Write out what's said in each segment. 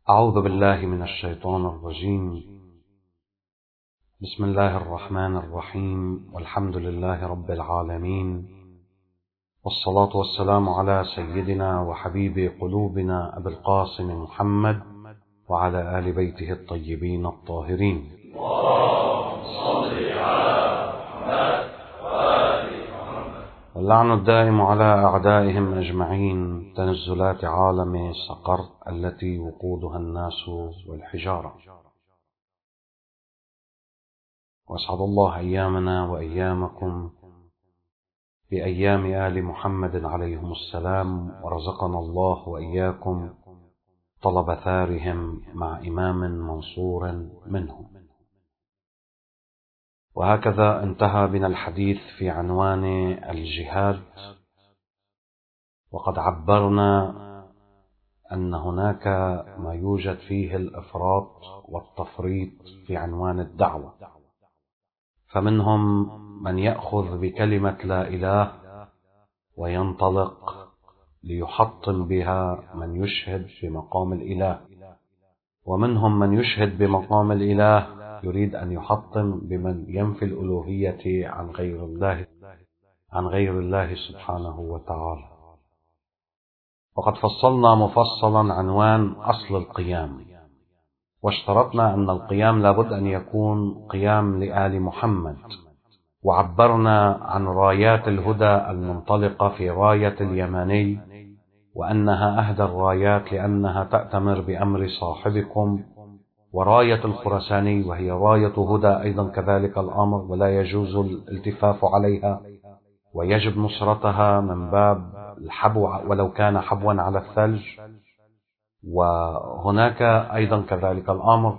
أعوذ بالله من الشيطان الرجيم. بسم الله الرحمن الرحيم، والحمد لله رب العالمين، والصلاة والسلام على سيدنا وحبيب قلوبنا أبي القاسم محمد وعلى آل بيته الطيبين الطاهرين. واللعن الدائم على أعدائهم أجمعين. تنزلات عالم سقر التي وقودها الناس والحجارة. وأسعد الله أيامنا وأيامكم بأيام آل محمد عليهم السلام، ورزقنا الله وإياكم طلب ثارهم مع إمام منصور منهم. وهكذا انتهى بنا الحديث في عنوان الجهاد، وقد عبرنا أن هناك ما يوجد فيه الإفراط والتفريط في عنوان الدعوة، فمنهم من يأخذ بكلمة لا إله وينطلق ليحطم بها من يشهد بمقام الإله، ومنهم من يشهد بمقام الإله يريد أن يحطم بمن ينفي الألوهية عن غير الله سبحانه وتعالى. وقد فصلنا مفصلا عنوان أصل القيام، واشترطنا أن القيام لابد أن يكون قيام لآل محمد، وعبرنا عن رايات الهدى المنطلقة في راية اليماني، وأنها أهدى الرايات لأنها تأتمر بأمر صاحبكم، وراية الخرساني وهي راية هدى أيضا كذلك الأمر، ولا يجوز الالتفاف عليها، ويجب نصرتها من باب الحبو ولو كان حبوا على الثلج. وهناك أيضا كذلك الأمر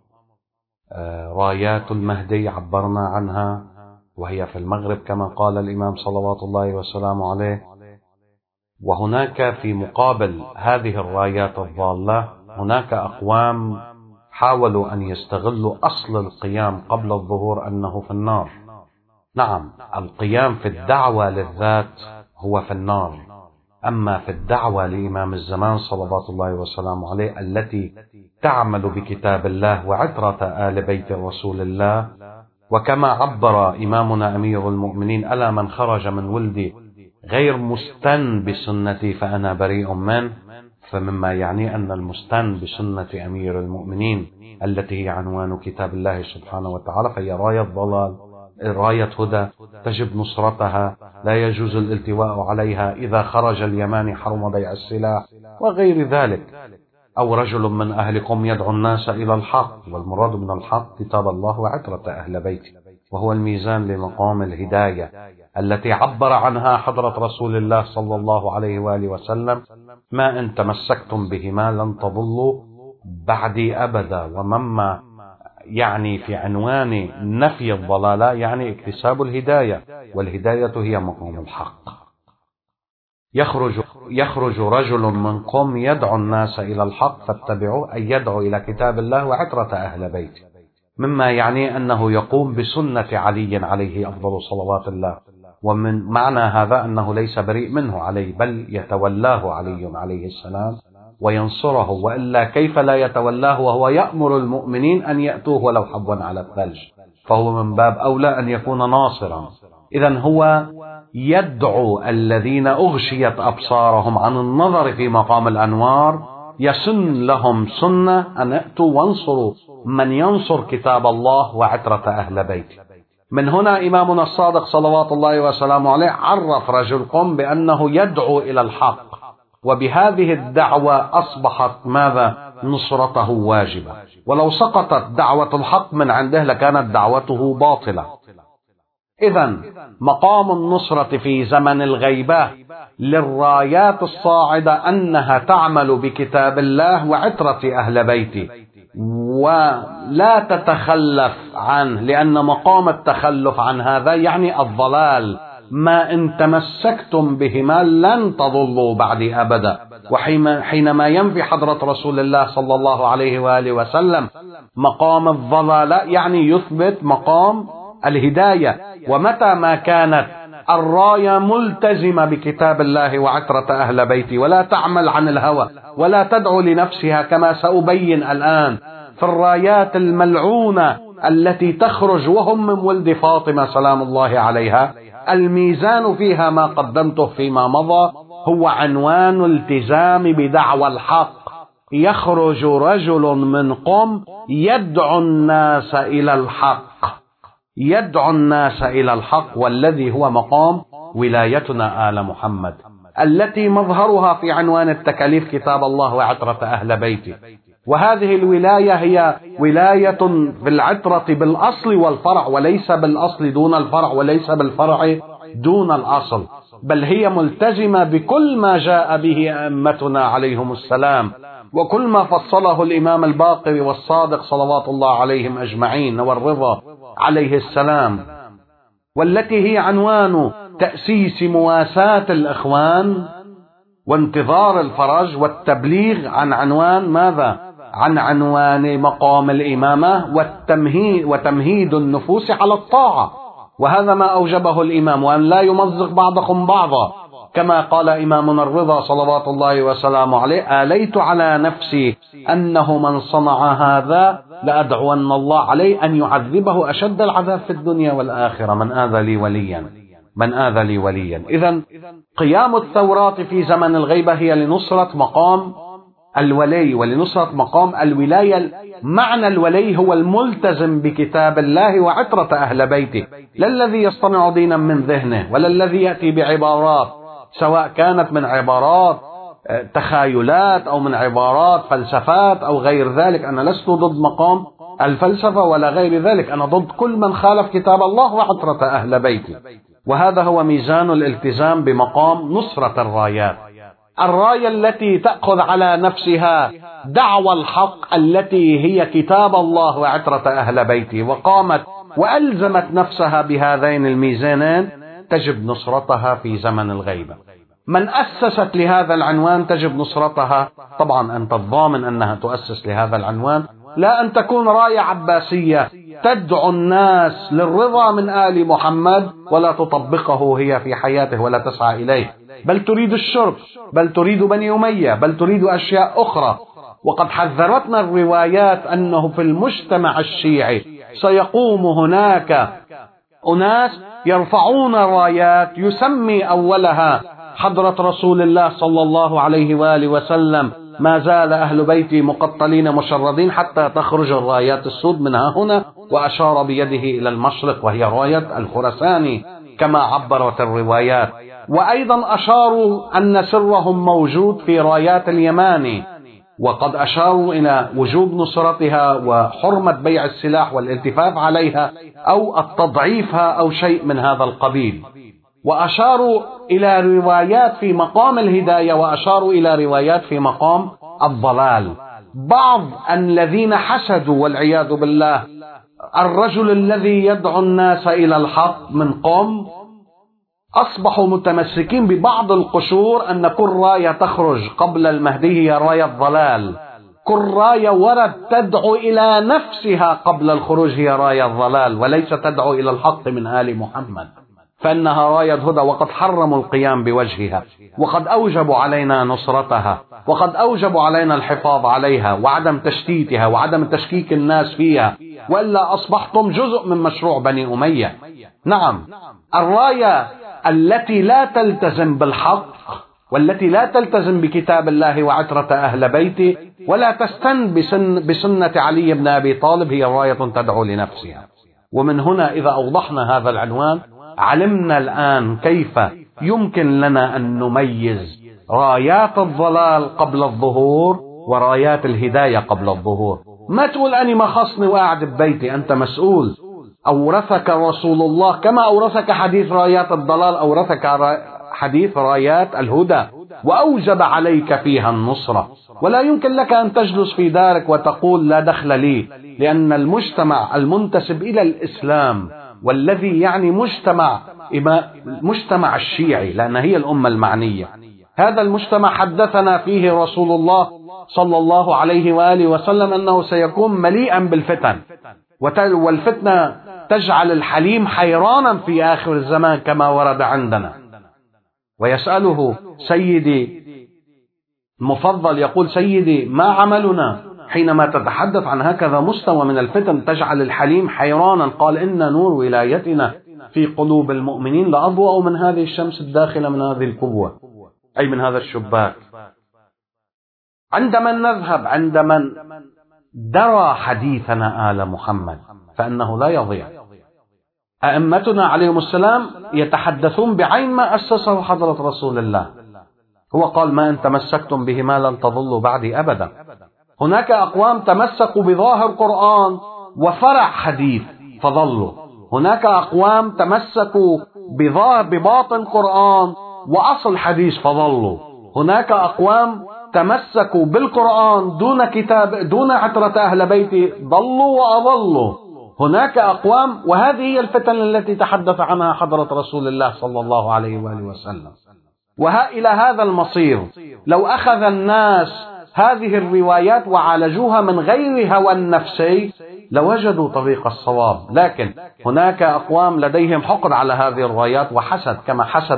رايات المهدي عبرنا عنها، وهي في المغرب كما قال الإمام صلوات الله وسلامه عليه. وهناك في مقابل هذه الرايات الضالة هناك أقوام حاولوا أن يستغلوا أصل القيام قبل الظهور أنه في النار. نعم، القيام في الدعوة للذات هو في النار، أما في الدعوة لإمام الزمان صلوات الله وسلامه عليه التي تعمل بكتاب الله وعترة آل بيت رسول الله، وكما عبر إمامنا أمير المؤمنين: ألا من خرج من ولدي غير مستن بسنتي فأنا بريء منه. فمما يعني أن المستن بسنة أمير المؤمنين التي هي عنوان كتاب الله سبحانه وتعالى فهي راية ضلال، راية هدى تجب نصرتها، لا يجوز الالتواء عليها. إذا خرج اليمان حرم بيع السلاح وغير ذلك. أو رجل من أهلكم يدعو الناس إلى الحق، والمراد من الحق كتاب الله وعترة أهل بيته، وهو الميزان لمقام الهداية التي عبر عنها حضرة رسول الله صلى الله عليه وآله وسلم: ما إن تمسكتم بهما لن تضلوا بعدي أبدا. ومما يعني في عنوان نفي الضلالة يعني اكتساب الهداية، والهداية هي مقام الحق. يخرج رجل منكم يدعو الناس إلى الحق فاتبعوه، أي يدعو إلى كتاب الله وعترة أهل بيته، مما يعني أنه يقوم بسنة علي عليه أفضل صلوات الله. ومن معنى هذا أنه ليس بريء منه علي، بل يتولاه علي عليه السلام وينصره، وإلا كيف لا يتولاه وهو يأمر المؤمنين أن يأتوه ولو حبوا على الثلج، فهو من باب أولى أن يكون ناصرا. إذن هو يدعو الذين أغشيت أبصارهم عن النظر في مقام الأنوار، يسن لهم سنة أن يأتوا وانصروا من ينصر كتاب الله وعترة أهل بيته. من هنا إمامنا الصادق صلوات الله وسلامه عليه عرف رجلكم بأنه يدعو إلى الحق، وبهذه الدعوة أصبحت ماذا؟ نصرته واجبة، ولو سقطت دعوة الحق من عنده لكانت دعوته باطلة. إذن مقام النصرة في زمن الغيبة للرايات الصاعدة أنها تعمل بكتاب الله وعترة أهل بيته، ولا تتخلف عنه، لأن مقام التخلف عن هذا يعني الضلال. ما إن تمسكتم بهما لن تضلوا بعدي أبدا. وحينما ينفي حضرة رسول الله صلى الله عليه وآله وسلم مقام الضلال يعني يثبت مقام الهداية. ومتى ما كانت الراية ملتزمة بكتاب الله وعترة أهل بيتي، ولا تعمل عن الهوى ولا تدعو لنفسها، كما سأبين الآن في الرايات الملعونة التي تخرج وهم من ولد فاطمة سلام الله عليها. الميزان فيها ما قدمته فيما مضى هو عنوان التزام بدعوى الحق. يخرج رجل من قم يدعو الناس إلى الحق، يدعو الناس إلى الحق، والذي هو مقام ولايتنا آل محمد، التي مظهرها في عنوان التكاليف كتاب الله وعترة أهل بيتي. وهذه الولاية هي ولاية في العترة بالأصل والفرع، وليس بالأصل دون الفرع، وليس بالفرع دون الأصل، بل هي ملتزمة بكل ما جاء به أئمتنا عليهم السلام، وكل ما فصله الإمام الباقر والصادق صلوات الله عليهم أجمعين والرضا عليه السلام، والتي هي عنوان تأسيس مواساة الإخوان وانتظار الفرج والتبليغ عن عنوان ماذا؟ عن عنوان مقام الإمامة وتمهيد النفوس على الطاعة. وهذا ما أوجبه الإمام، وأن لا يمزق بعضكم بعضا، كما قال إمامنا الرضا صلوات الله وسلامه عليه: آليت على نفسي أنه من صنع هذا لأدعون الله عليه أن يعذبه أشد العذاب في الدنيا والآخرة من آذى لي وليا، من آذى لي وليا. إذن قيام الثورات في زمن الغيبة هي لنصرة مقام الولي ولنصرة مقام الولاية. معنى الولي هو الملتزم بكتاب الله وعترة أهل بيته، لا الذي يصطنع دينا من ذهنه، ولا الذي يأتي بعبارات سواء كانت من عبارات تخايلات أو من عبارات فلسفات أو غير ذلك. أنا لست ضد مقام الفلسفة ولا غير ذلك، أنا ضد كل من خالف كتاب الله وعترة أهل بيته. وهذا هو ميزان الالتزام بمقام نصرة الرايات. الراية التي تأخذ على نفسها دعوى الحق التي هي كتاب الله وعترة أهل بيته، وقامت وألزمت نفسها بهذين الميزانين، تجب نصرتها في زمن الغيبة. من أسست لهذا العنوان تجب نصرتها. طبعا أنت الضامن أنها تؤسس لهذا العنوان، لا أن تكون راية عباسية تدعو الناس للرضا من آل محمد ولا تطبقه هي في حياته ولا تسعى إليه، بل تريد الشرك، بل تريد بني أمية، بل تريد أشياء أخرى. وقد حذرتنا الروايات أنه في المجتمع الشيعي سيقوم هناك أناس يرفعون رايات يسمي أولها حضرة رسول الله صلى الله عليه وآله وسلم: ما زال أهل بيتي مقتلين مشردين حتى تخرج الرايات السود منها هنا، وأشار بيده إلى المشرق وهي راية الخرساني كما عبرت الروايات. وأيضا أشاروا أن سرهم موجود في رايات اليماني، وقد أشاروا إلى وجوب نصرتها وحرمة بيع السلاح والالتفاف عليها أو التضعيفها أو شيء من هذا القبيل. وأشاروا إلى روايات في مقام الهداية، وأشاروا إلى روايات في مقام الضلال. بعض الذين حسدوا والعياذ بالله الرجل الذي يدعو الناس إلى الحق من قم أصبحوا متمسكين ببعض القشور أن كل راية تخرج قبل المهدي هي راية ضلال، كل راية ورد تدعو إلى نفسها قبل الخروج هي راية ضلال، وليس تدعو إلى الحق من آل محمد، فإنها راية هدى. وقد حرموا القيام بوجهها، وقد أوجبوا علينا نصرتها، وقد أوجبوا علينا الحفاظ عليها وعدم تشتيتها وعدم تشكيك الناس فيها، وإلا أصبحتم جزء من مشروع بني أمية. نعم، الراية التي لا تلتزم بالحق والتي لا تلتزم بكتاب الله وعترة أهل بيته ولا تستن بسنة علي بن أبي طالب هي راية تدعو لنفسها. ومن هنا إذا أوضحنا هذا العنوان علمنا الآن كيف يمكن لنا أن نميز رايات الضلال قبل الظهور ورايات الهداية قبل الظهور. ما تقول أني ما خصني وقاعد ببيتي، أنت مسؤول. أورثك رسول الله كما أورثك حديث رايات الضلال، أورثك حديث رايات الهدى، وأوجب عليك فيها النصرة. ولا يمكن لك أن تجلس في دارك وتقول لا دخل لي، لأن المجتمع المنتسب إلى الإسلام والذي يعني مجتمع الشيعي، لأن هي الأمة المعنية، هذا المجتمع حدثنا فيه رسول الله صلى الله عليه وآله وسلم أنه سيكون مليئا بالفتن، والفتنة تجعل الحليم حيرانا في آخر الزمان كما ورد عندنا. ويسأله سيدي المفضل، يقول: سيدي ما عملنا حينما تتحدث عن هكذا مستوى من الفتن تجعل الحليم حيرانا؟ قال: إن نور ولايتنا في قلوب المؤمنين لأضوأ من هذه الشمس الداخلة من هذه الكبوة، أي من هذا الشباك. عندما نذهب عند من درى حديثنا آل محمد فإنه لا يضيع. أئمتنا عليهم السلام يتحدثون بعين ما أسسه حضرة رسول الله. هو قال: ما إن تمسكتم بهما لن تضلوا بعدي أبدا. هناك أقوام تمسكوا بظاهر قرآن وفرع حديث فضلوا، هناك أقوام تمسكوا بباطن قرآن وأصل حديث فضلوا، هناك أقوام تمسكوا بالقرآن دون كتاب دون عترة أهل بيتي ضلوا وأضلوا. هناك أقوام، وهذه هي الفتن التي تحدث عنها حضرة رسول الله صلى الله عليه وآله وسلم. إلى هذا المصير لو أخذ الناس هذه الروايات وعالجوها من غير هوى النفسي لوجدوا طريق الصواب. لكن هناك أقوام لديهم حقد على هذه الروايات وحسد، كما حسد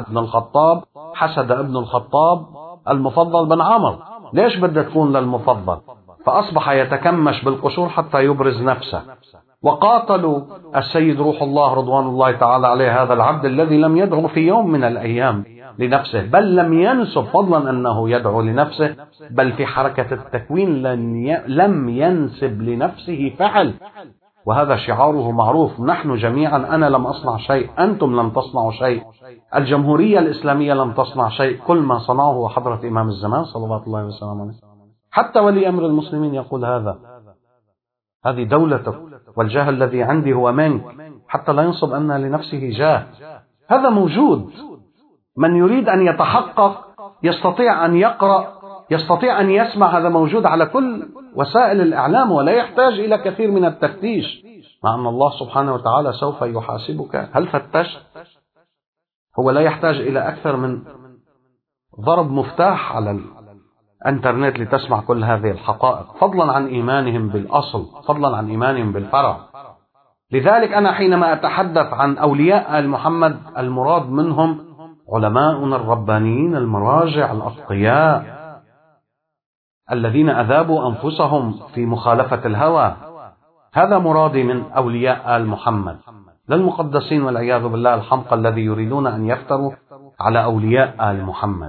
ابن الخطاب المفضل بن عمرو. ليش بدها تكون للمفضل؟ فأصبح يتكمش بالقشور حتى يبرز نفسه. وقاتلوا السيد روح الله رضوان الله تعالى عليه، هذا العبد الذي لم يدعو في يوم من الأيام لنفسه، بل لم ينسب، فضلا أنه يدعو لنفسه، بل في حركة التكوين لم ينسب لنفسه فعل، وهذا شعاره معروف: نحن جميعا، أنا لم أصنع شيء، أنتم لم تصنعوا شيء، الجمهورية الإسلامية لم تصنع شيء، كل ما صنعه هو حضرة إمام الزمان صلوات الله وسلامه عليه. حتى ولي أمر المسلمين يقول هذا: هذه دولتك والجاه الذي عندي هو منك، حتى لا ينصب أن لنفسه جاه. هذا موجود. من يريد أن يتحقق يستطيع أن يقرأ، يستطيع أن يسمع، هذا موجود على كل وسائل الإعلام ولا يحتاج إلى كثير من التفتيش، مع أن الله سبحانه وتعالى سوف يحاسبك هل فتشت. هو لا يحتاج إلى أكثر من ضرب مفتاح على الانترنت لتسمع كل هذه الحقائق، فضلا عن إيمانهم بالأصل، فضلا عن إيمانهم بالفرع. لذلك أنا حينما أتحدث عن أولياء آل محمد المراد منهم علماؤنا الربانيين المراجع الأتقياء الذين أذابوا أنفسهم في مخالفة الهوى. هذا مرادي من أولياء آل محمد، لا المقدسين والعياذ بالله الحمقى الذي يريدون أن يفتروا على أولياء آل محمد.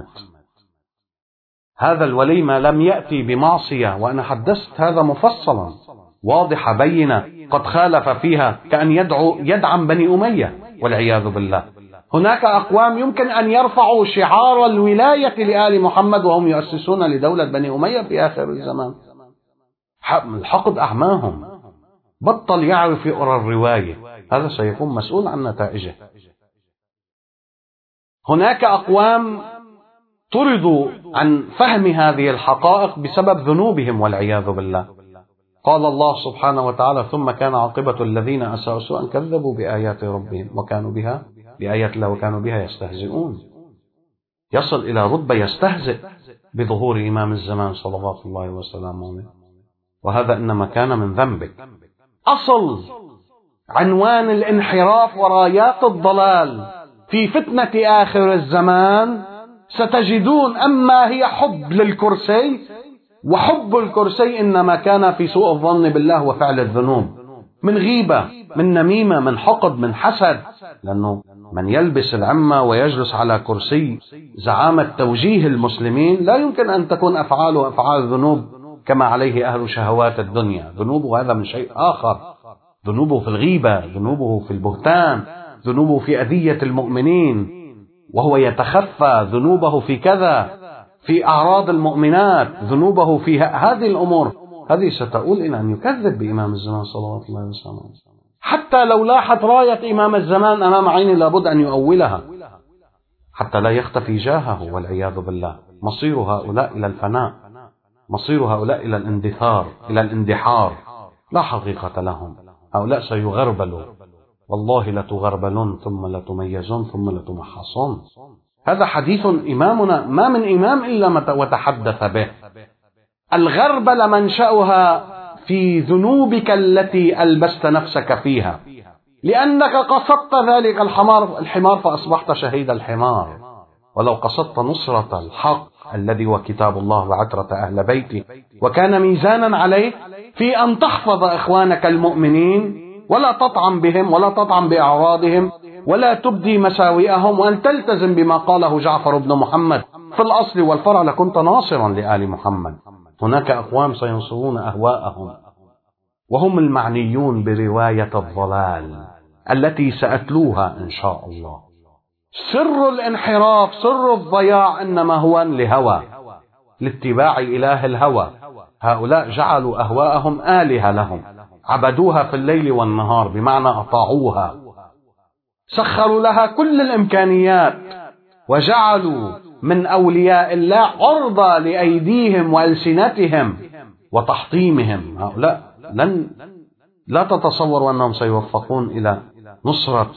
هذا الولي ما لم يأتي بمعصية، وأنا حدثت هذا مفصلا واضحة بينة، قد خالف فيها كأن يدعم بني أمية والعياذ بالله. هناك أقوام يمكن أن يرفعوا شعار الولاية لآل محمد وهم يؤسسون لدولة بني أمية في آخر الزمان. الحقد أعماهم، بطل يعرف يقرأ الرواية، هذا سيكون مسؤول عن نتائجه. هناك أقوام طردوا عن فهم هذه الحقائق بسبب ذنوبهم والعياذ بالله. قال الله سبحانه وتعالى: ثم كان عاقبة الذين أساءوا سوءا كذبوا بآيات ربهم بآيات الله وكانوا بها يستهزئون. يصل إلى رتبة يستهزئ بظهور إمام الزمان صلوات الله وسلامه عليه، وهذا إنما كان من ذنبك. أصل عنوان الانحراف ورايات الضلال في فتنة آخر الزمان ستجدون أما هي حب للكرسي، وحب الكرسي إنما كان في سوء الظن بالله وفعل الذنوب، من غيبة، من نميمة، من حقد، من حسد. لأنه من يلبس العمة ويجلس على كرسي زعامة توجيه المسلمين لا يمكن أن تكون أفعاله أفعال ذنوب كما عليه أهل شهوات الدنيا. ذنوبه هذا من شيء آخر، ذنوبه في الغيبة، ذنوبه في البهتان، ذنوبه في أذية المؤمنين، وهو يتخفى، ذنوبه في كذا، في أعراض المؤمنات، ذنوبه في هذه الأمور. هذه ستؤول إلى أن يكذب بإمام الزمان صلوات الله وسلامه. حتى لو لاحت راية إمام الزمان أمام عينه لابد أن يؤولها حتى لا يختفي جاهه والعياذ بالله. مصير هؤلاء إلى الفناء، مصير هؤلاء إلى الاندثار، إلى الاندحار، لا حقيقة لهم. هؤلاء سيغربلوا، والله لتغربلون ثم لتميزون ثم لتمحصون. هذا حديث إمامنا ما من إمام إلا وتحدث به. الغربلة منشأها في ذنوبك التي ألبست نفسك فيها، لأنك قصدت ذلك الحمار فأصبحت شهيد الحمار. ولو قصدت نصرة الحق الذي هو كتاب الله وعترة أهل بيته، وكان ميزانا عليه في أن تحفظ إخوانك المؤمنين ولا تطعن بهم ولا تطعن بأعراضهم ولا تبدي مساوئهم، وأن تلتزم بما قاله جعفر بن محمد في الأصل والفرع، لكنت ناصرا لآل محمد. هناك أقوام سينصرون أهواءهم، وهم المعنيون برواية الضلال التي سأتلوها إن شاء الله. سر الانحراف، سر الضياع، إنما هو لهوى، لاتباع إله الهوى. هؤلاء جعلوا أهواءهم آلهة لهم، عبدوها في الليل والنهار، بمعنى أطاعوها، سخروا لها كل الإمكانيات، وجعلوا من أولياء الله عرضة لأيديهم وألسنتهم وتحطيمهم. هؤلاء لا تتصور أنهم سيوفقون إلى نصرة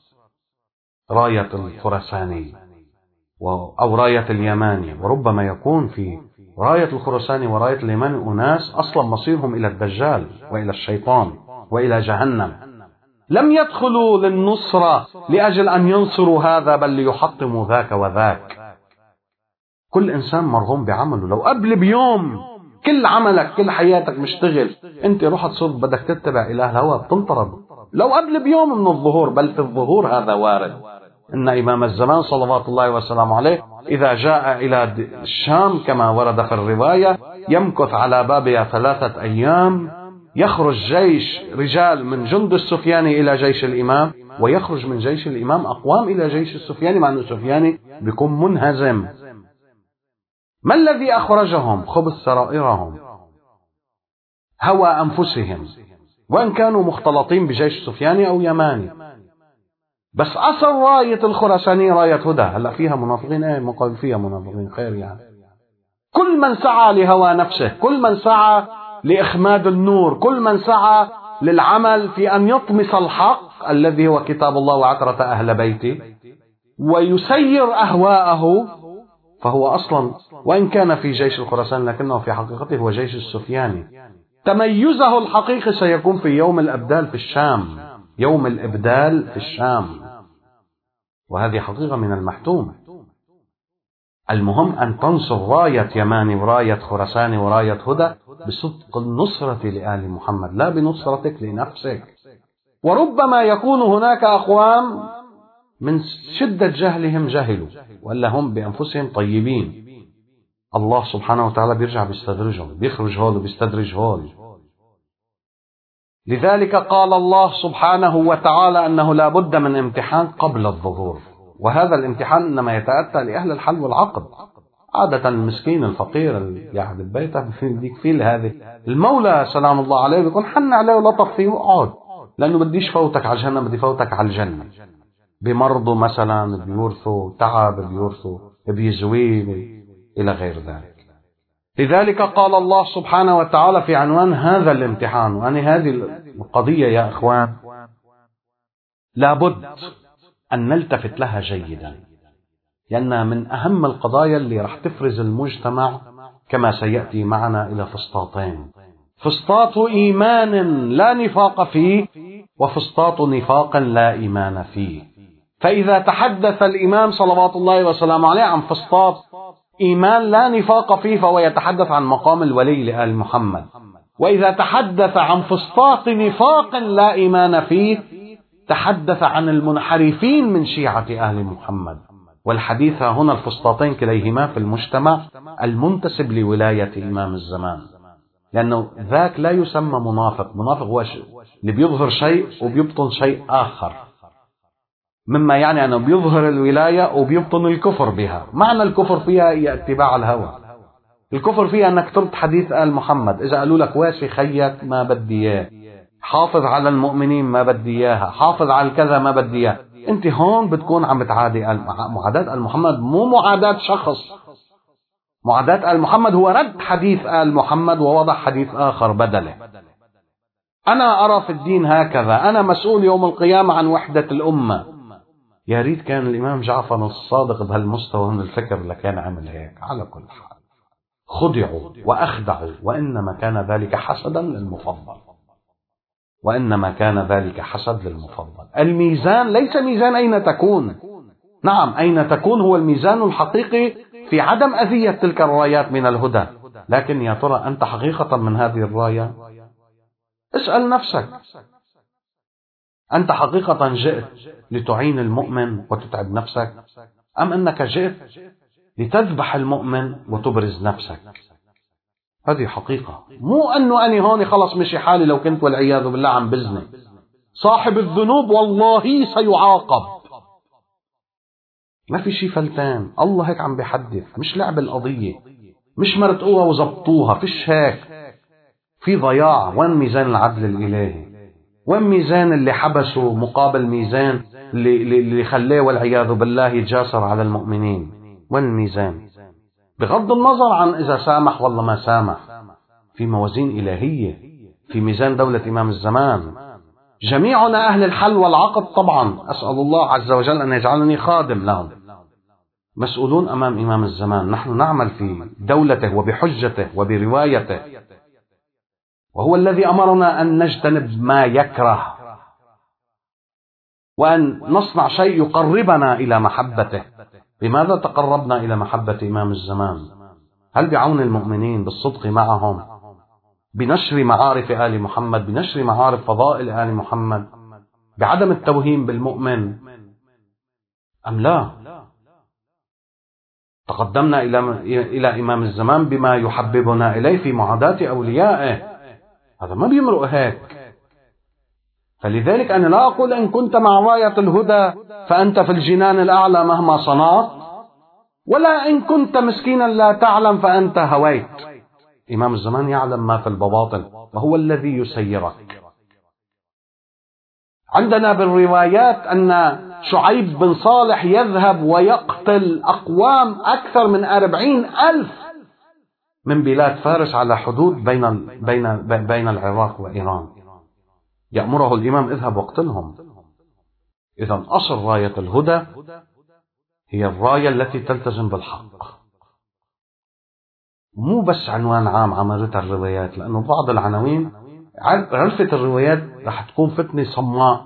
راية الخراساني أو راية اليماني. وربما يكون في راية الخراساني وراية اليماني أناس أصلا مصيرهم إلى الدجال وإلى الشيطان وإلى جهنم، لم يدخلوا للنصرة لأجل أن ينصروا هذا، بل ليحطموا ذاك وذاك. كل إنسان مرهون بعمله. لو قبل بيوم كل عملك كل حياتك مشتغل، أنت رحت صرت بدك تتبع إله الهوى، بتنطرد لو قبل بيوم من الظهور. بل في الظهور هذا وارد، إن إمام الزمان صلوات الله وسلامه عليه إذا جاء إلى الشام كما ورد في الرواية يمكث على بابها 3 أيام، يخرج جيش رجال من جند السفياني إلى جيش الإمام، ويخرج من جيش الإمام أقوام إلى جيش السفياني، مع أن السفياني بيكون منهزم. ما الذي أخرجهم؟ خبث سرائرهم، هوى أنفسهم، وإن كانوا مختلطين بجيش سفياني أو يماني. بس أصل راية الخراساني راية هدى. هلأ فيها منافقين، مقابل فيها منافقين، خير يعني. كل من سعى لهوى نفسه، كل من سعى لإخماد النور، كل من سعى للعمل في أن يطمس الحق الذي هو كتاب الله وعترة أهل بيته ويسير أهواءه، فهو أصلا وإن كان في جيش الخراسان لكنه في حقيقته هو جيش السفياني. تميزه الحقيقي سيكون في يوم الأبدال في الشام، يوم الإبدال في الشام، وهذه حقيقة من المحتوم. المهم أن تنصر راية يماني وراية خراساني وراية هدى بصدق النصرة لآل محمد، لا بنصرتك لنفسك. وربما يكون هناك أقوام من شدة جهلهم جهلوا، ولا هم بأنفسهم طيبين، الله سبحانه وتعالى بيرجع بيستدرجهم، بيخرج هول وبيستدرج هول. لذلك قال الله سبحانه وتعالى أنه لا بد من امتحان قبل الظهور، وهذا الامتحان إنما يتأتى لأهل الحل والعقد. عادة المسكين الفقير اللي يعد ببيته بديك فيه هذه المولى سلام الله عليه بيكون حن عليه ولطف فيه وقعد، لأنه بديش فوتك على الجنة، بدي فوتك على الجنة. بمرضه مثلا بيورثوا تعب، بيورثوا بيزويه إلى غير ذلك. لذلك قال الله سبحانه وتعالى في عنوان هذا الامتحان، وأنا هذه القضية يا إخوان لابد أن نلتفت لها جيدا، لأنها من أهم القضايا اللي رح تفرز المجتمع كما سيأتي معنا إلى فسطاطين: فسطاط إيمان لا نفاق فيه، وفسطاط نفاق لا إيمان فيه. فإذا تحدث الإمام صلوات الله وسلامه عليه عن فسطاط إيمان لا نفاق فيه فهو يتحدث عن مقام الولي لآل محمد، وإذا تحدث عن فسطاط نفاق لا إيمان فيه تحدث عن المنحرفين من شيعة آل محمد. والحديث هنا الفسطاطين كليهما في المجتمع المنتسب لولاية إمام الزمان، لأنه ذاك لا يسمى منافق. منافق هو اللي بيظهر شيء وبيبطن شيء آخر، مما يعني أنه بيظهر الولاية وبيبطن الكفر بها. معنى الكفر فيها هي اتباع الهوى. الكفر فيها أنك ترد حديث آل محمد، إذا قالوا لك واسي خيك ما بدي إياه، حافظ على المؤمنين ما بدي إياها، حافظ على الكذا ما بدي إياه، أنت هون بتكون عم بتعادي معاداة آل محمد، مو معاداة شخص. معاداة آل محمد هو رد حديث آل محمد ووضع حديث آخر بدله. أنا أرى في الدين هكذا، أنا مسؤول يوم القيامة عن وحدة الأمة. يا ريت كان الإمام جعفر الصادق بهالمستوى من الفكر لكان عمل هيك. على كل حال خدعوا وأخدعوا، وإنما كان ذلك حسدا للمفضل، وإنما كان ذلك حسد للمفضل. الميزان ليس ميزان أين تكون، نعم أين تكون هو الميزان الحقيقي في عدم أذية تلك الرايات من الهدى، لكن يا ترى أنت حقيقة من هذه الراية؟ اسأل نفسك، أنت حقيقة جئت لتعين المؤمن وتتعب نفسك، أم أنك جئت لتذبح المؤمن وتبرز نفسك؟ هذه حقيقة، مو أنه أنا هون خلص مشي حالي لو كنت والعياذ بالله عم بزني. صاحب الذنوب والله سيعاقب، ما في شي فلتان، الله هيك عم بيحدث، مش لعب القضية، مش مرتقوها وزبطوها، فيش هيك، في ضياع. وين ميزان العدل الإلهي؟ وين ميزان اللي حبسه مقابل ميزان اللي خلاه والعياذ بالله يتجاسر على المؤمنين؟ وين الميزان؟ بغض النظر عن إذا سامح والله ما سامح، في موازين إلهية، في ميزان دولة إمام الزمان. جميعنا أهل الحل والعقد طبعا، أسأل الله عز وجل أن يجعلني خادم لهم، مسؤولون أمام إمام الزمان. نحن نعمل في دولته وبحجته وبروايته، وهو الذي أمرنا أن نجتنب ما يكره وأن نصنع شيء يقربنا إلى محبته. بماذا تقربنا إلى محبة إمام الزمان؟ هل بعون المؤمنين، بالصدق معهم، بنشر معارف آل محمد، بنشر معارف فضائل آل محمد، بعدم التوهيم بالمؤمن، أم لا؟ تقدمنا إلى إمام الزمان بما يحببنا إليه في معاداة أوليائه، هذا ما بيمرق هيك. فلذلك أنا لا أقول إن كنت مع راية الهدى فأنت في الجنان الأعلى مهما صنعت، ولا إن كنت مسكينا لا تعلم فأنت هويت. إمام الزمان يعلم ما في البواطن، وهو الذي يسيرك. عندنا بالروايات أن شعيب بن صالح يذهب ويقتل أقوام أكثر من 40,000 من بلاد فارس على حدود بين العراق وإيران، يأمره الإمام اذهب واقتلهم. إذن أصل راية الهدى هي الراية التي تلتزم بالحق، مو بس عنوان عام عملتها الروايات، لأنه بعض العناوين عرفت الروايات رح تكون فتنة صماء،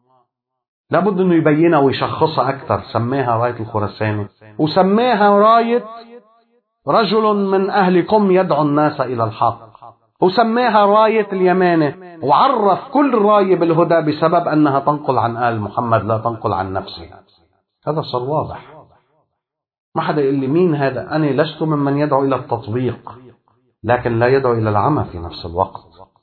لابد أنه يبينها ويشخصها أكثر. سميها راية الخراساني، وسميها راية رجل من أهلكم يدعو الناس إلى الحق، وسميها راية اليماني، وعرف كل راية بالهدى بسبب أنها تنقل عن آل محمد لا تنقل عن نفسها. هذا صار واضح، ما حدا يقول لي مين هذا. أنا لست ممن يدعو إلى التطبيق، لكن لا يدعو إلى العمى في نفس الوقت،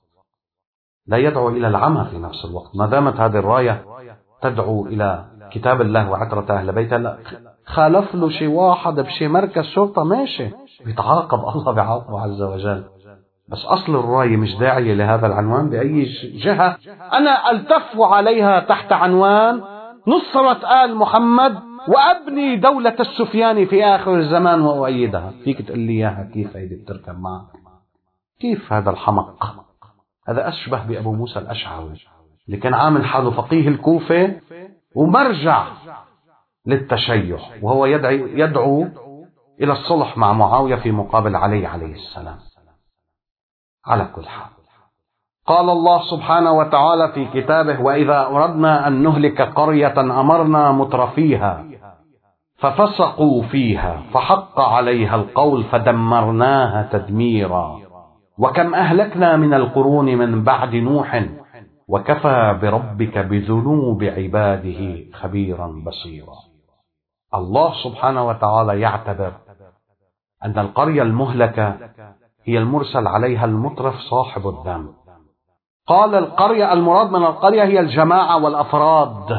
لا يدعو إلى العمى في نفس الوقت. ما دامت هذه الراية تدعو إلى كتاب الله وعترة أهل بيته، لا خالف له شي واحد بشي مركز شرطة ماشي بيتعاقب، الله بيعاقبه عز وجل. بس أصل الراية مش داعية لهذا العنوان بأي جهة. أنا ألتف عليها تحت عنوان نصرة آل محمد وأبني دولة السفياني في آخر الزمان وأؤيدها. فيك تقول لي إياها كيف هيدي بتركب معك؟ كيف هذا الحمق؟ هذا أشبه بأبو موسى الأشعري اللي كان عامل حاله فقيه الكوفة ومرجع للتشيع، وهو يدعو إلى الصلح مع معاوية في مقابل علي عليه السلام. على كل حال، قال الله سبحانه وتعالى في كتابه: وإذا أردنا أن نهلك قرية أمرنا مترفيها ففسقوا فيها فحق عليها القول فدمرناها تدميرا وكم أهلكنا من القرون من بعد نوح وكفى بربك بذنوب عباده خبيرا بصيرا. الله سبحانه وتعالى يعتبر أن القرية المهلكة هي المرسل عليها المترف صاحب الذنب. قال القرية، المراد من القرية هي الجماعة والأفراد.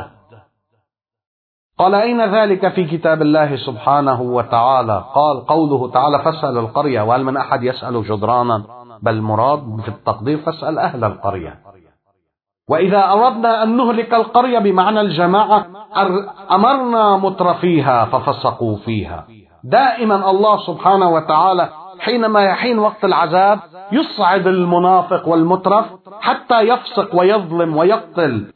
قال أين ذلك في كتاب الله سبحانه وتعالى؟ قال قوله تعالى: فاسأل القرية، وهل من أحد يسأل جدرانا؟ بل مراد في التقدير فاسأل أهل القرية. وإذا أردنا أن نهلك القرية بمعنى الجماعة أمرنا مترفيها ففسقوا فيها. دائما الله سبحانه وتعالى حينما يحين وقت العذاب يصعد المنافق والمترف حتى يفسق ويظلم ويقتل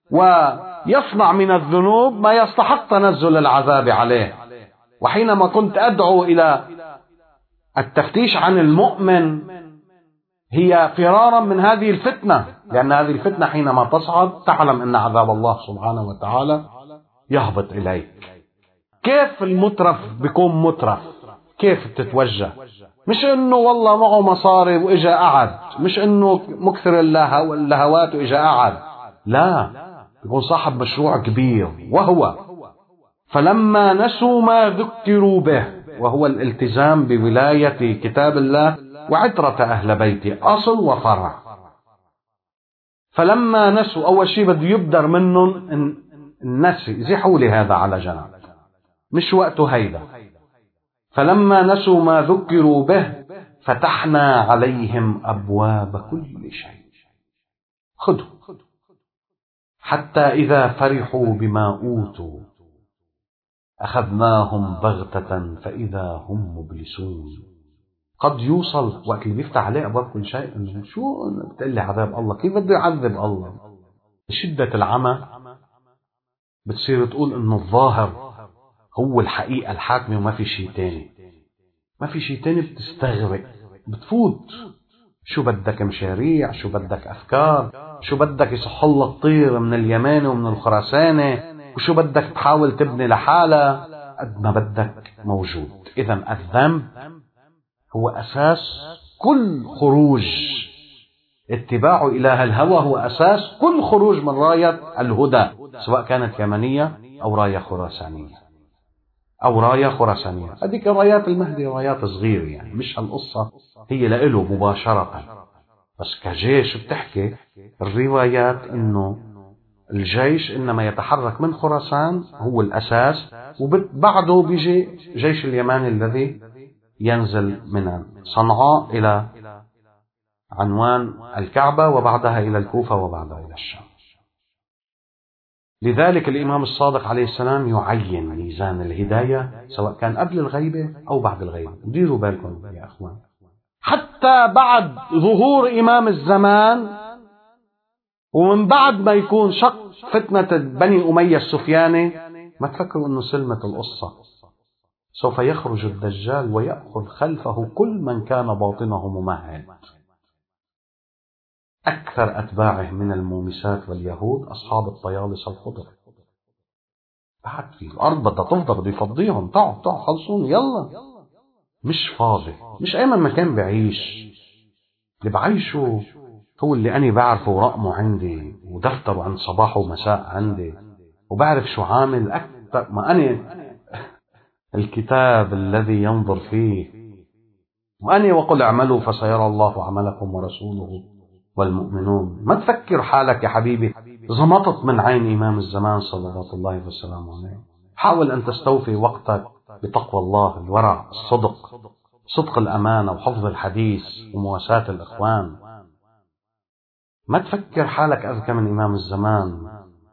ويصنع من الذنوب ما يستحق تنزل العذاب عليه. وحينما كنت أدعو إلى التفتيش عن المؤمن هي فرارا من هذه الفتنة، لأن هذه الفتنة حينما تصعد تعلم أن عذاب الله سبحانه وتعالى يهبط إليك. كيف المترف بيكون مترف؟ كيف بتتوجه؟ مش انه والله معه مصاري واجا قعد، مش انه مكثر اللهوات واجا قعد، لا، يكون صاحب مشروع كبير، وهو فلما نسوا ما ذكروا به، وهو الالتزام بولاية كتاب الله وعترة أهل بيته، أصل وفرع. فلما نسوا، أول شيء بده يبدر منهم النسي، زحوا لي هذا على جنب، مش وقته هيدا. فلما نسوا ما ذكروا به فتحنا عليهم أبواب كل شيء، خذوا، حتى إذا فرحوا بما أوتوا أخذناهم بغتة فإذا هم مبلسون. قد يوصل وقت اللي بيفتح عليه أبواب كل شيء إنه شو بتقول لي عذاب الله؟ كيف بده يعذب الله؟ شدة العمى بتصير تقول إنه الظاهر هو الحقيقة الحاكمة وما في شيء تاني، ما في شيء تاني، بتستغرق، بتفوت، شو بدك مشاريع، شو بدك أفكار، شو بدك يصح الله تطير من اليماني ومن الخراساني، وشو بدك تحاول تبني لحالة، قد ما بدك موجود. إذن الذنب هو أساس كل خروج، اتباع إله الهوى هو أساس كل خروج من راية الهدى، سواء كانت يمنية أو راية خراسانية أو راية خراسانية. هذيك رايات المهدي رايات صغيرة، يعني مش هالقصة هي لإله مباشرة، بس كجيش بتحكي الروايات إنه الجيش إنما يتحرك من خراسان هو الأساس، وبعده بيجي جيش اليماني الذي ينزل من صنعاء إلى عنوان الكعبة، وبعدها إلى الكوفة، وبعدها إلى الشام. لذلك الإمام الصادق عليه السلام يعين ميزان الهداية سواء كان قبل الغيبة أو بعد الغيبة. ديروا بالكم يا أخوان، حتى بعد ظهور إمام الزمان ومن بعد ما يكون شق فتنة بني أمية السفياني، ما تفكروا أنه سلمة القصة. سوف يخرج الدجال ويأخذ خلفه كل من كان باطنه ممهد. أكثر أتباعه من المومسات واليهود أصحاب الطيالسة الخضر. بعد في الأرض بدها تفضل، بده يفضيهم، تعوا خلصون يلا، مش فاضي، مش أيمن مكان بعيش. اللي بعيشه هو اللي أنا بعرفه ورقمه عندي ودفتره عند صباح ومساء عندي، وبعرف شو عامل أكثر ما أنا الكتاب الذي ينظر فيه، وأني وقل اعملوا فسيرى الله عملكم ورسوله والمؤمنون. ما تفكر حالك يا حبيبي زمطت من عين إمام الزمان صلوات الله وسلامه عليه. حاول أن تستوفي وقتك بتقوى الله، الورع، الصدق، صدق الأمانة وحفظ الحديث ومواساة الإخوان. ما تفكر حالك أذكى من إمام الزمان.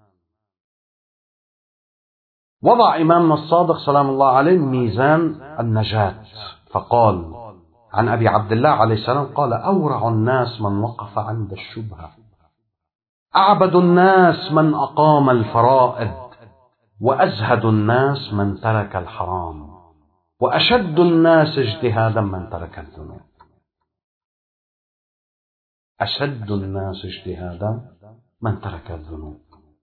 وضع إمامنا الصادق سلام الله عليه ميزان النجاة، فقال عن أبي عبد الله عليه السلام قال: أورع الناس من وقف عند الشبهة، أعبد الناس من أقام الفرائض، وأزهد الناس من ترك الحرام، وأشد الناس اجتهادا من ترك الذنوب. أشد الناس اجتهادا من ترك الذنوب.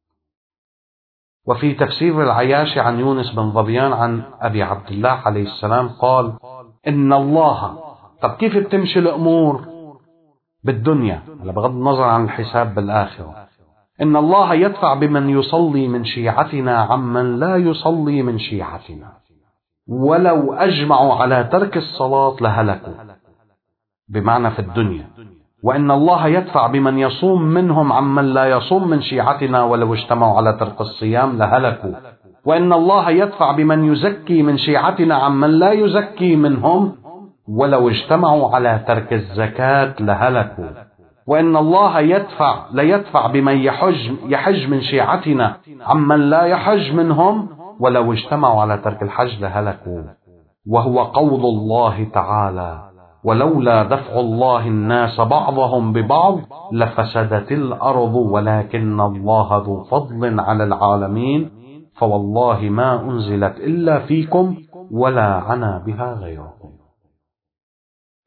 وفي تفسير العياشي عن يونس بن ظبيان عن أبي عبد الله عليه السلام قال: إن الله، طب كيف بتمشي الأمور بالدنيا بغض النظر عن الحساب بالآخرة؟ إن الله يدفع بمن يصلي من شيعتنا عمن لا يصلي من شيعتنا، ولو أجمعوا على ترك الصلاة لهلكوا، بمعنى في الدنيا. وإن الله يدفع بمن يصوم منهم عمن لا يصوم من شيعتنا ولو اجتمعوا على ترك الصيام لهلكوا. وإن الله يدفع بمن يزكي من شيعتنا عمن لا يزكي منهم ولو اجتمعوا على ترك الزكاة لهلكوا. وإن الله يدفع بمن يحج من شيعتنا عمن لا يحج منهم ولو اجتمعوا على ترك الحج لهلكوا. وهو قول الله تعالى: ولولا دفع الله الناس بعضهم ببعض لفسدت الأرض ولكن الله ذو فضل على العالمين فوالله ما أنزلت إلا فيكم ولا عنا بها غيركم.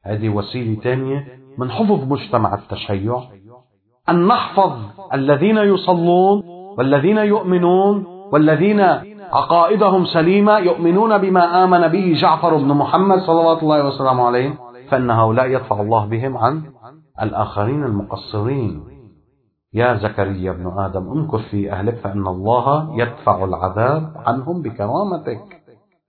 هذه وسيلة تانية من حفظ مجتمع التشيع، أن نحفظ الذين يصلون والذين يؤمنون والذين عقائدهم سليمة يؤمنون بما آمن به جعفر بن محمد صلوات الله وسلامه عليه، فإن هؤلاء يدفع الله بهم عن الآخرين المقصرين. يا زكريا ابن آدم امكث في أهلك فإن الله يدفع العذاب عنهم بكرامتك.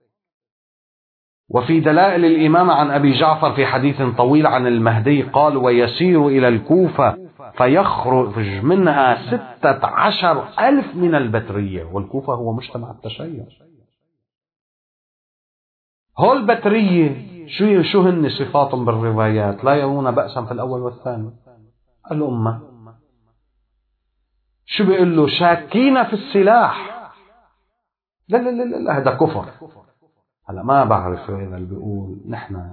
وفي دلائل الإمامة عن أبي جعفر في حديث طويل عن المهدي قال: ويسير إلى الكوفة فيخرج منها 16,000 من البترية. والكوفة هو مجتمع التشيع. هول البترية شو هن صفاتهم بالروايات؟ لا يرون بأسا في الأول والثاني. الأمة شو بيقول له؟ شاكين في السلاح. لا لا لا لا، هذا كفر. هلا ما بعرف إذا اللي بيقول نحن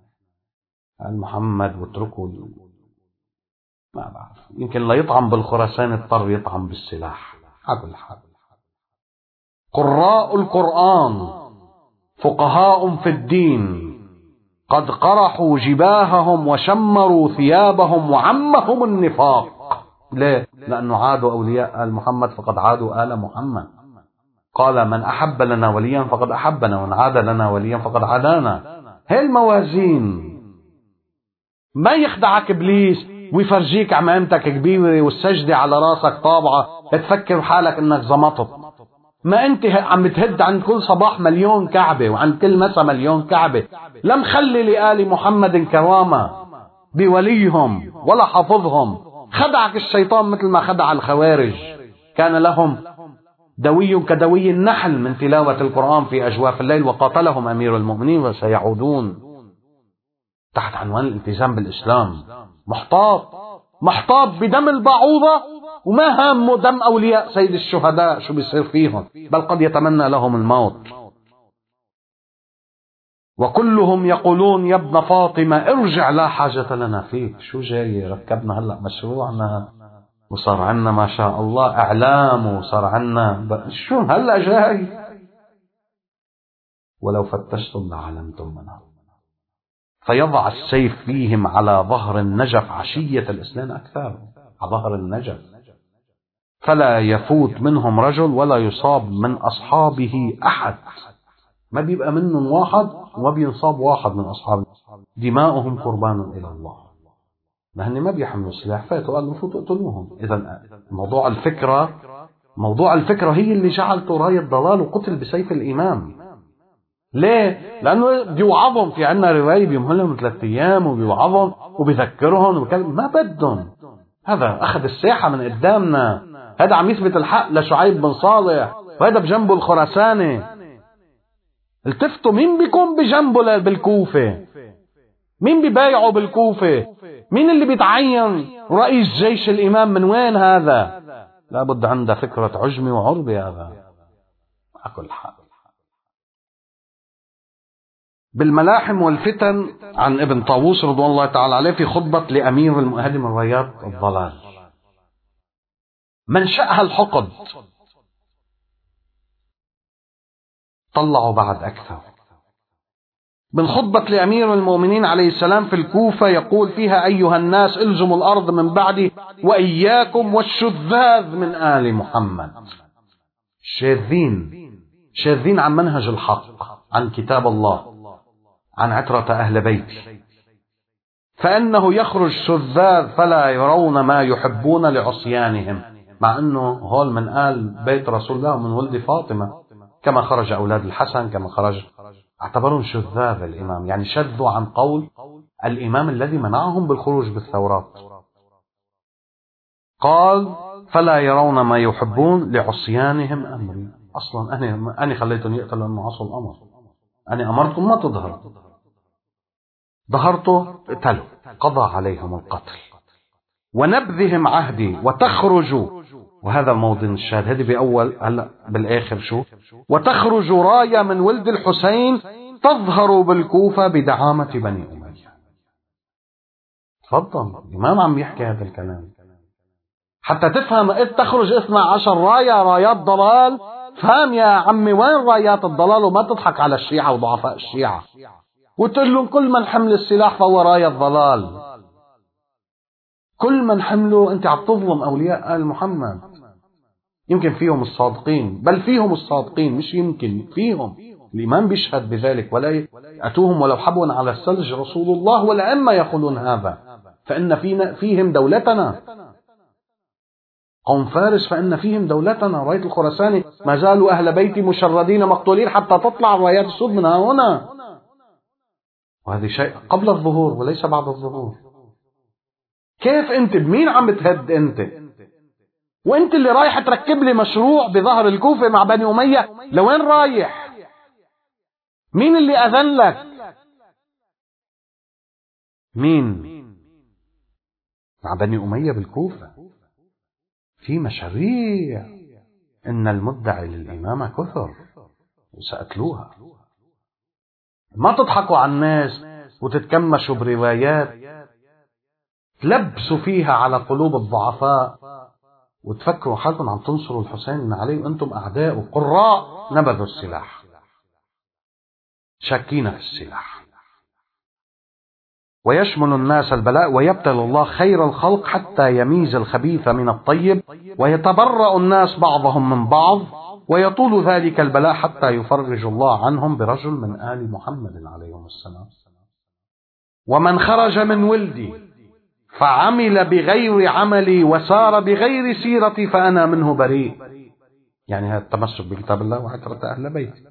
محمد واتركوا، ما بعرف، يمكن لا يطعم بالخراسان اضطر يطعم بالسلاح. على الحال قراء القرآن فقهاء في الدين قد قرحوا جباههم وشمروا ثيابهم وعمهم النفاق. ليه؟ لأنه عادوا أولياء آل محمد فقد عادوا آل محمد. قال: من أحب لنا وليا فقد أحبنا ومن عاد لنا وليا فقد عادانا. هي الموازين. ما يخدعك إبليس ويفرجيك عمامتك كبيرة والسجدة على راسك طابعة تفكر حالك انك زمطت. ما انت عم بتهد عن كل صباح مليون كعبة وعن كل مساء مليون كعبة. لم خلي لآل محمد كرامة بوليهم ولا حافظهم. خدعك الشيطان مثل ما خدع الخوارج. كان لهم دوي كدوي النحل من تلاوة القرآن في أجواف الليل، وقاتلهم أمير المؤمنين وسيعودون تحت عنوان الالتزام بالإسلام. محطاط بدم البعوضة وما هامه دم أولياء سيد الشهداء شو بيصير فيهم، بل قد يتمنى لهم الموت. وكلهم يقولون: يا ابن فاطمة ارجع لا حاجة لنا فيك. شو جاي ركبنا هلأ مشروعنا وصار عنا ما شاء الله إعلام وصار عنا شو هلأ جاي؟ ولو فتشتم لعلمتم منها. فيضع السيف فيهم على ظهر النجف عشية الإسلام أكثر، على ظهر النجف، فلا يفوت منهم رجل ولا يصاب من أصحابه أحد. ما بيبقى منهم واحد وما بينصاب واحد من أصحابه. دماؤهم قربان إلى الله. لأنه ما بيحملوا السلاح، فاتوا قالوا فوتوا اقتلوهم. إذن موضوع الفكرة هي اللي جعلته راية ضلال وقتل بسيف الإمام. ليه؟ لأنه بيوعظهم. في عنا رواية بيمهلهم 3 أيام وبيوعظهم وبيذكرهم ما بدهم. هذا أخذ الساحة من قدامنا. هذا عم يثبت الحق لشعيب بن صالح، وهذا بجنبه الخراساني. التفتوا مين بيكون بجنبه بالكوفة؟ مين بيبايعه بالكوفة؟ مين اللي بيتعين رئيس جيش الإمام؟ من وين هذا؟ لابد عنده فكرة عجمي وعربي. هذا على كل حال. بالملاحم والفتن عن ابن طاووس رضوان الله تعالى عليه في خطبة لأمير المؤهد من رياض الضلال. منشأها الحقد. طلعوا بعد أكثر. من خطبة لأمير المؤمنين عليه السلام في الكوفة يقول فيها: أيها الناس الزموا الأرض من بعدي وإياكم والشذاذ من آل محمد. شاذين عن منهج الحق، عن كتاب الله، عن عترة أهل بيتي، فإنه يخرج شذاذ فلا يرون ما يحبون لعصيانهم. مع أنه هول من آل بيت رسول الله ومن ولد فاطمة، كما خرج أولاد الحسن، كما خرج، اعتبرون شذاذ الإمام، يعني شذوا عن قول الإمام الذي منعهم بالخروج بالثورات. قال: فلا يرون ما يحبون لعصيانهم أمري. أصلا أنا خليتهم يقتلوا أنه عصوا الأمر. أنا أمرتكم ما تظهروا، ظهرتوا اقتلوا، قضى عليهم القتل. ونبذهم عهدي وتخرجوا، وهذا موضع الشاهد. هذه بأول، هلا بالآخر شو؟ وتخرج راية من ولد الحسين تظهر بالكوفة بدعامة بني أمية. تفضل الإمام عم يحكي هذا الكلام حتى تفهم. إذ تخرج 12 راية، رايات ضلال. فهم يا عمي وين رايات الضلال، وما تضحك على الشيعة وضعفاء الشيعة. وتقول لهم كل من حمل السلاح فهو راية الضلال. كل من حمله، أنت عم تظلم أولياء آل محمد. يمكن فيهم الصادقين، بل فيهم الصادقين، مش يمكن فيهم. الإمام بيشهد بذلك، ولا أتوهم ولو حبوا على الثلج رسول الله والأئمة يقولون هذا. فإن فيهم دولتنا. قوم فارس فإن فيهم دولتنا. راية الخراساني ما زالوا أهل بيتي مشردين مقتولين حتى تطلع رايات السود من هنا. وهذا شيء قبل الظهور وليس بعد الظهور. كيف أنت بمين عم بتهد أنت؟ وأنت اللي رايح تركب لي مشروع بظهر الكوفة مع بني أمية، لوين رايح؟ مين اللي أذن لك؟ مين؟ مع بني أمية بالكوفة في مشاريع. إن المدعي للإمامة كثر وسأتلوها. ما تضحكوا على الناس وتتكمشوا بروايات تلبسوا فيها على قلوب الضعفاء وتفكروا حالكم عم تنصروا الحسين بن علي وأنتم أعداء وقراء نبذوا السلاح، شاكين في السلاح. ويشمل الناس البلاء ويبتلي الله خير الخلق حتى يميز الخبيث من الطيب ويتبرأ الناس بعضهم من بعض، ويطول ذلك البلاء حتى يفرج الله عنهم برجل من آل محمد عليهم السلام. ومن خرج من ولدي فعمل بغير عملي وسار بغير سيرتي فأنا منه بريء. يعني هذا التمسك بكتاب الله وعترة أهل بيتي.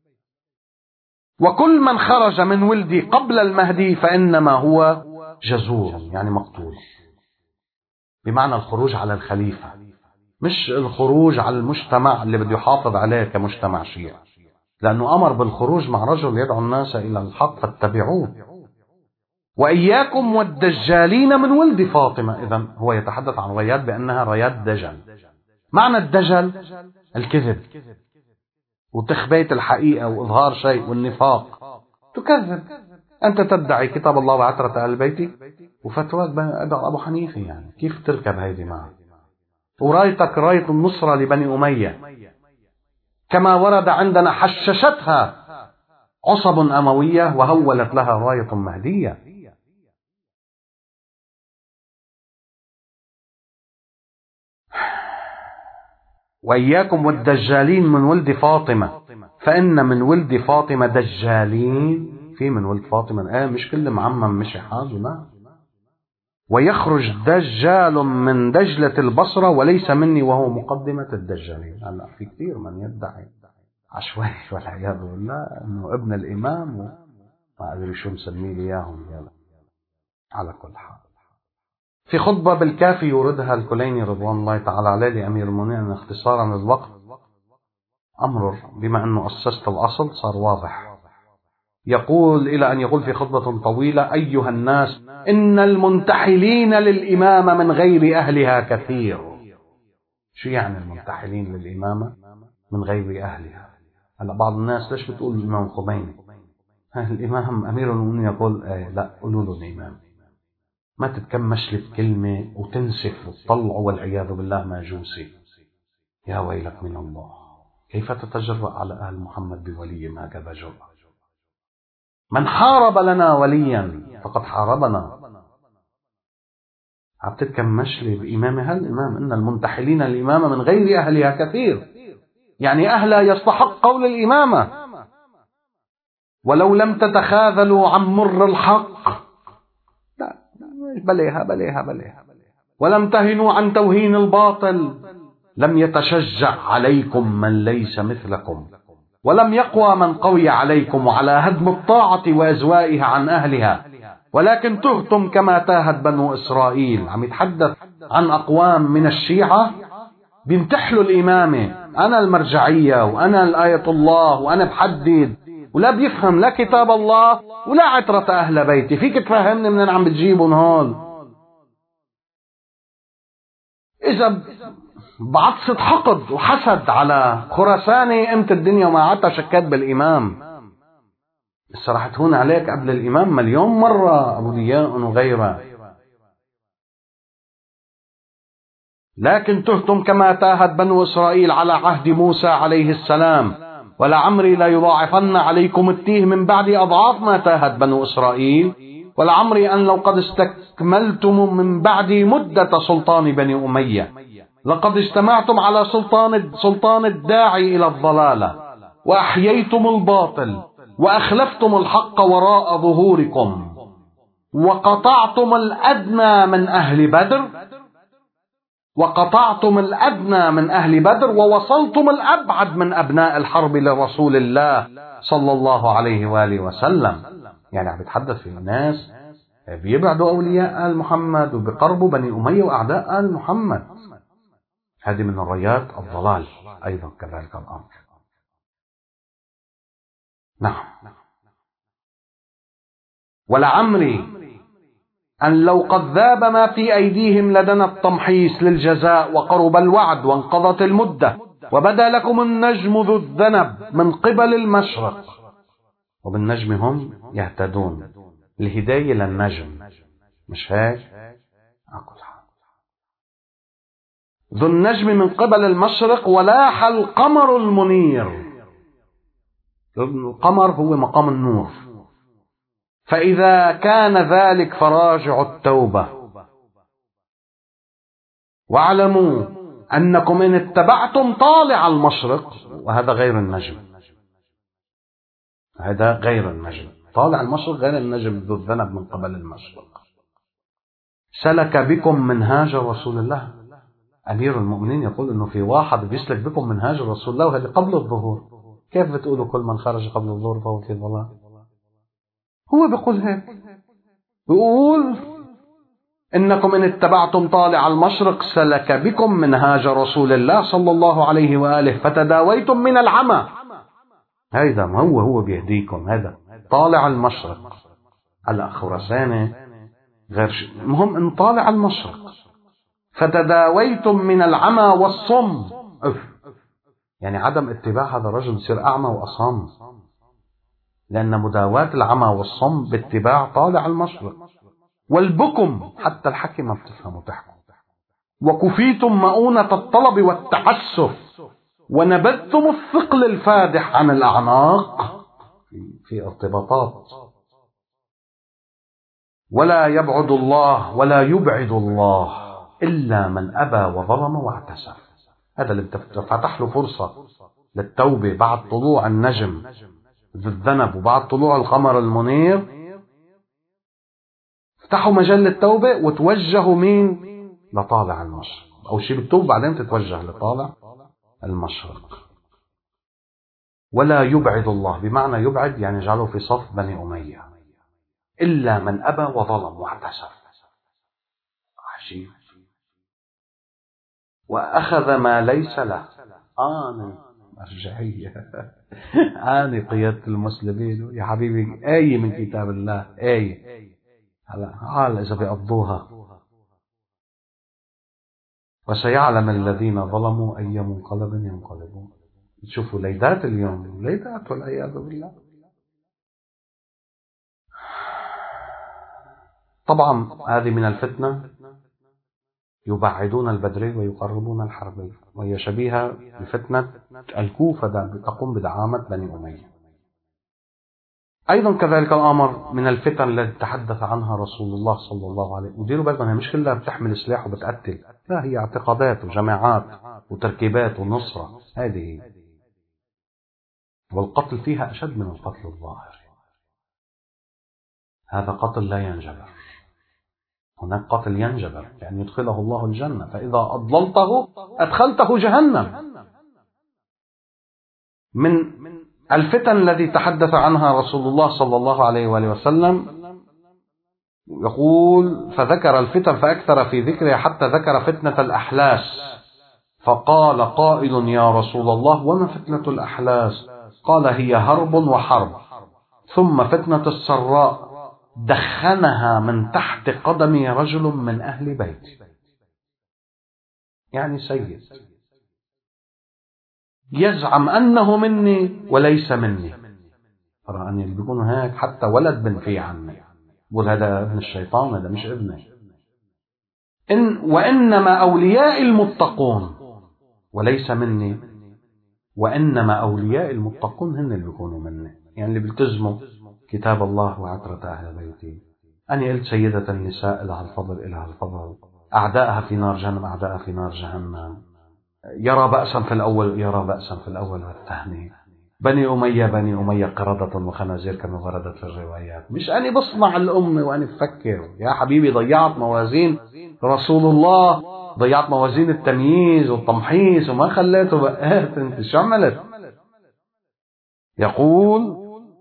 وكل من خرج من ولدي قبل المهدي فإنما هو جزور، يعني مقتول. بمعنى الخروج على الخليفة، مش الخروج على المجتمع اللي بده يحافظ عليه كمجتمع شيعي، لأنه أمر بالخروج مع رجل يدعو الناس إلى الحق فاتبعوه. وإياكم والدجالين من ولد فاطمة. إذن هو يتحدث عن رايات بأنها رايات دجل. معنى الدجل الكذب وتخبيت الحقيقة وإظهار شيء والنفاق. تكذب. أنت تدعي كتاب الله وعترة أهل بيتي وفتواك أبو حنيفة، يعني كيف تركب هيدي معه؟ ورايتك راية النصرة لبني أمية كما ورد عندنا حششتها عصب أموية وهولت لها راية مهدية. وإياكم والدجالين من ولد فاطمة فإن من ولد فاطمة دجالين. في من ولد فاطمة مش كل معمم مشي حاله، لا. ويخرج دجال من دجلة البصرة وليس مني وهو مقدمة الدجالين. هلا في كثير من يدعي عشوائي والعياذ بالله انه ابن الامام وما ادري شو مسميه لي اياهم. على كل حال، في خطبة بالكافي يوردها الكليني رضوان الله تعالى عليه لأمير المؤمنين اختصارا للوقت، أمر بما أنه أسست الأصل صار واضح. يقول إلى أن يقول في خطبة طويلة: أيها الناس، إن المنتحلين للإمامة من غير أهلها كثير. شو يعني المنتحلين للإمامة من غير أهلها؟ هلا بعض الناس ليش بتقول الإمام خميني؟ الإمام أمير المؤمنين يقول لا، قولوا له الإمام. ما تتكمش لي بكلمة وتنسف وتطلع والعياذ بالله ماجوسي. يا ويلك من الله، كيف تتجرأ على أهل محمد بولي ما هكذا جرأة؟ من حارب لنا وليا فقد حاربنا. عم تتكمش لي بإمامة هالإمام. إن المنتحلين الإمامة من غير أهلها كثير، يعني أهلها يستحق قول الإمامة. ولو لم تتخاذلوا عن مر الحق، بليها ولم تهنوا عن توهين الباطل، لم يتشجع عليكم من ليس مثلكم، ولم يقوى من قوي عليكم على هدم الطاعة وإزوائها عن أهلها، ولكن تهتم كما تاهت بنو إسرائيل. عم يتحدث عن أقوام من الشيعة بيمتحلوا الإمامة، أنا المرجعية وأنا الآية الله وأنا بحدد، ولا بيفهم لا كتاب الله ولا عترة أهل بيتي. فيك تفهمني منين عم بتجيبون هول؟ إذا بعطسة حقد وحسد على خراساني قمت الدنيا وما عدت شكات بالإمام. راح تهون عليك قبل الإمام مليون مرة أبو ديان وغيره. لكن تهتم كما تاهت بنو إسرائيل على عهد موسى عليه السلام، ولعمري لا يضاعفن عليكم التيه من بعد أضعاف ما تاهت بنو إسرائيل، ولعمري أن لو قد استكملتم من بعد مدة سلطان بني أمية لقد اجتمعتم على سلطان الداعي إلى الضلالة، وأحييتم الباطل، وأخلفتم الحق وراء ظهوركم، وقطعتم الأدنى من أهل بدر، ووصلتم الأبعد من أبناء الحرب لرسول الله صلى الله عليه وآله وسلم. يعني عم يتحدث في الناس بيبعدوا أولياء آل محمد وبقربوا بني أمية وأعداء آل محمد. هذه من الرايات الضلال أيضا كذلك الأمر. نعم. ولعمري أن لو قد ذاب ما في أيديهم لدنا التمحيص للجزاء، وقرب الوعد، وانقضت المدة، وبدا لكم النجم ذو الذنب من قبل المشرق. وبالنجم هم يهتدون، الهداية للنجم، مش هيك؟ ذو النجم من قبل المشرق ولاح القمر المنير. القمر هو مقام النور. فإذا كان ذلك فراجعوا التوبة، واعلموا أنكم إن اتبعتم طالع المشرق، وهذا غير النجم، هذا غير النجم، طالع المشرق غير النجم ذو الذنب من قبل المشرق، سلك بكم منهاج رسول الله. أمير المؤمنين يقول إنه في واحد بيسلك بكم منهاج رسول الله وهذا قبل الظهور. كيف بتقولوا كل من خرج قبل الظهور فهو في ضلال؟ هو بيقول هيك، بيقول إنكم إن اتبعتم طالع المشرق سلك بكم منهاج رسول الله صلى الله عليه وآله فتداويتم من العمى. هذا ما هو بيهديكم، هذا طالع المشرق. على خراساني غير شيء، المهم إن طالع المشرق فتداويتم من العمى والصم. يعني عدم اتباع هذا الرجل يصير أعمى وأصم، لأن مداواة العمى والصم باتباع طالع المشرق. والبكم، حتى الحكي ما بتفهموا تحكوا. وكفيتم مؤونة الطلب والتعسف، ونبذتم الثقل الفادح عن الأعناق. في ارتباطات. ولا يبعد الله ولا يبعد الله إلا من أبى وظلم واعتسف. هذا اللي فتح له فرصة للتوبة بعد طلوع النجم ذو الذنب وبعد طلوع القمر المنير، فتحوا مجال للتوبة وتوجهوا مين؟ لطالع المشرق. أو شيء بالتوبة بعدين تتوجه لطالع المشرق. ولا يبعد الله بمعنى يبعد يعني جعله في صف بني أمية، إلا من أبى وظلم واعتسف. عجيب. وأخذ ما ليس له. مرجعية. قيادة المسلمين يا حبيبي، آية من كتاب الله، آية. هلا إذا بيقضوها. وسيعلم الذين ظلموا أي منقلب ينقلبون. تشوفوا ليدات اليوم، ليدات والعياذ بالله. طبعا هذه من الفتنة، يبعدون البدري ويقربون الحربي، وهي شبيهة بفتنة الكوفة تقوم بدعامة بني أمية. أيضا كذلك الأمر من الفتن التي تحدث عنها رسول الله صلى الله عليه وسلم. وديروا بالكم، هي مش كلها بتحمل سلاح وبتقتل، لا، هي اعتقادات وجماعات وتركيبات ونصرة. هذه والقتل فيها أشد من القتل الظاهر. هذا قتل لا ينجبر. هناك قتل ينجبر، يعني يدخله الله الجنة، فإذا أضللته أدخلته جهنم. من الفتن التي تحدث عنها رسول الله صلى الله عليه وآله وسلم، يقول: فذكر الفتن فأكثر في ذكرها حتى ذكر فتنة الأحلاس، فقال قائل: يا رسول الله وما فتنة الأحلاس؟ قال: هي هرب وحرب، ثم فتنة السراء دخنها من تحت قدم رجل من أهل بيت. يعني سيد يزعم أنه مني وليس مني. ترى أن اللي بيكونوا هيك حتى ولد بنفي عني، بقول هذا ابن الشيطان، هذا مش ابني. وإنما أولياء المتقون وليس مني. وإنما أولياء المتقون هن اللي بيكونوا منه، يعني اللي بيلتزموا كتاب الله وعترة أهل بيته. أنا قلت سيدة النساء لها الفضل إلها الفضل، أعداءها في نار جهنم، أعداءها في نار جهنم. يرى بأسا في الأول، يرى بأسا في الأول والثاني. بني أمية قردة وخنازير كما وردت في الروايات. مش أنا بصنع الأمة وأنا بفكر يا حبيبي، ضيعت موازين رسول الله، ضيعت موازين التمييز والتمحيص وما خليته بقيت. انت شو عملت؟ يقول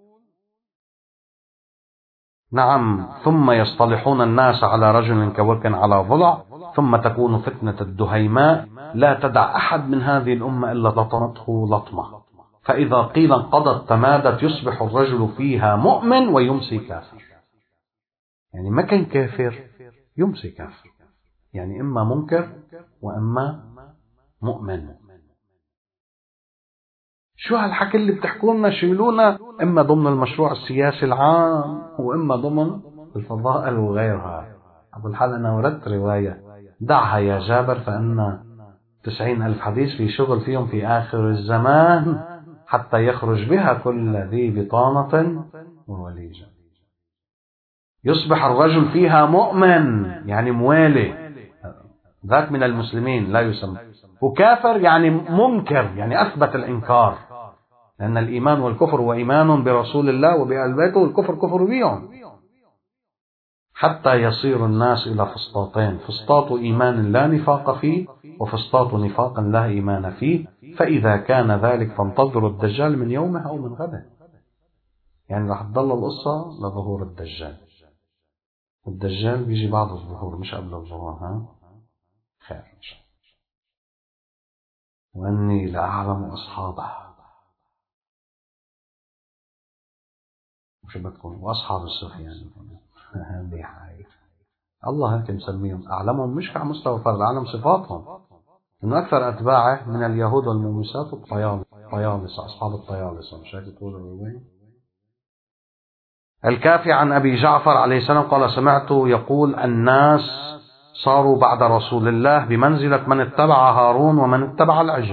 نعم: ثم يصطلحون الناس على رجل كورك على ضلع، ثم تكون فتنة الدهيماء لا تدع أحد من هذه الأمة إلا لطمته لطمة، فإذا قيل انقضت تمادت، يصبح الرجل فيها مؤمن ويمسي كافر. يعني ما كان كافر يمسي كافر، يعني إما منكر وإما مؤمن. شو هالحكي اللي بتحكوا لنا شيلونا إما ضمن المشروع السياسي العام وإما ضمن الفضائل وغيرها. أبو الحال أنا وردت رواية: دعها يا جابر فإن 90,000 حديث في شغل فيهم في آخر الزمان حتى يخرج بها كل ذي بطانة ووليجة. يصبح الرجل فيها مؤمن يعني موالي، ذاك من المسلمين لا يسمى، وكافر يعني منكر يعني أثبت الإنكار، لأن الإيمان والكفر هو إيمان برسول الله وبآل بيته، والكفر كفر بهم. حتى يصير الناس إلى فسطاطين: فسطاط إيمان لا نفاق فيه، وفسطاط نفاق لا إيمان فيه، فإذا كان ذلك فانتظروا الدجال من يومه أو من غده. يعني رح تضل القصة لظهور الدجال. الدجال بيجي بعد الظهور مش قبل الظهور. ها خير. وأني لأعلم أصحابه، وشو بدكم وأصحاب السفيان هذه حاجة الله هيك مسميهم أعلمهم، مش على مستوى فرد، أعلم صفاتهم، إنه أكثر أتباعه من اليهود والمومسات والطيالسة، أصحاب الطيالسة. مش هيك تقول الرواية؟ الكافي عن أبي جعفر عليه السلام قال: سمعت يقول: الناس صاروا بعد رسول الله بمنزلة من اتبع هارون ومن اتبع العجل،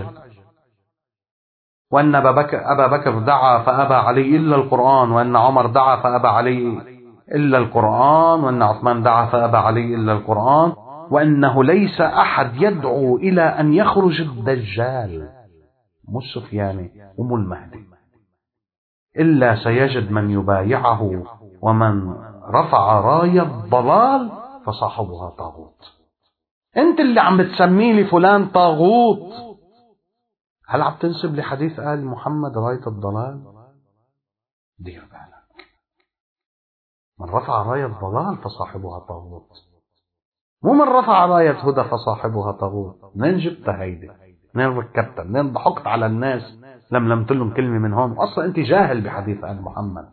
وأن أبا بكر دعا فأبى علي إلا القرآن، وأن عمر دعا فأبى علي إلا القرآن، وأن عثمان دعا فأبى علي إلا القرآن، وأنه ليس أحد يدعو إلى أن يخرج الدجال مش سفياني ومو المهدي إلا سيجد من يبايعه، ومن رفع راية الضلال فصاحبها طاغوت. أنت اللي عم بتسميه لي فلان طاغوت، هل عم تنسب لحديث آل محمد راية الضلال؟ دير بالك، من رفع راية الضلال فصاحبها طاغوت، مو من رفع راية هدى فصاحبها طاغوت. منين جبتها هيدي؟ منين ركبتها؟ منين ضحكت على الناس لملمت لهم كلمة من هون؟ أصلا أنت جاهل بحديث آل محمد،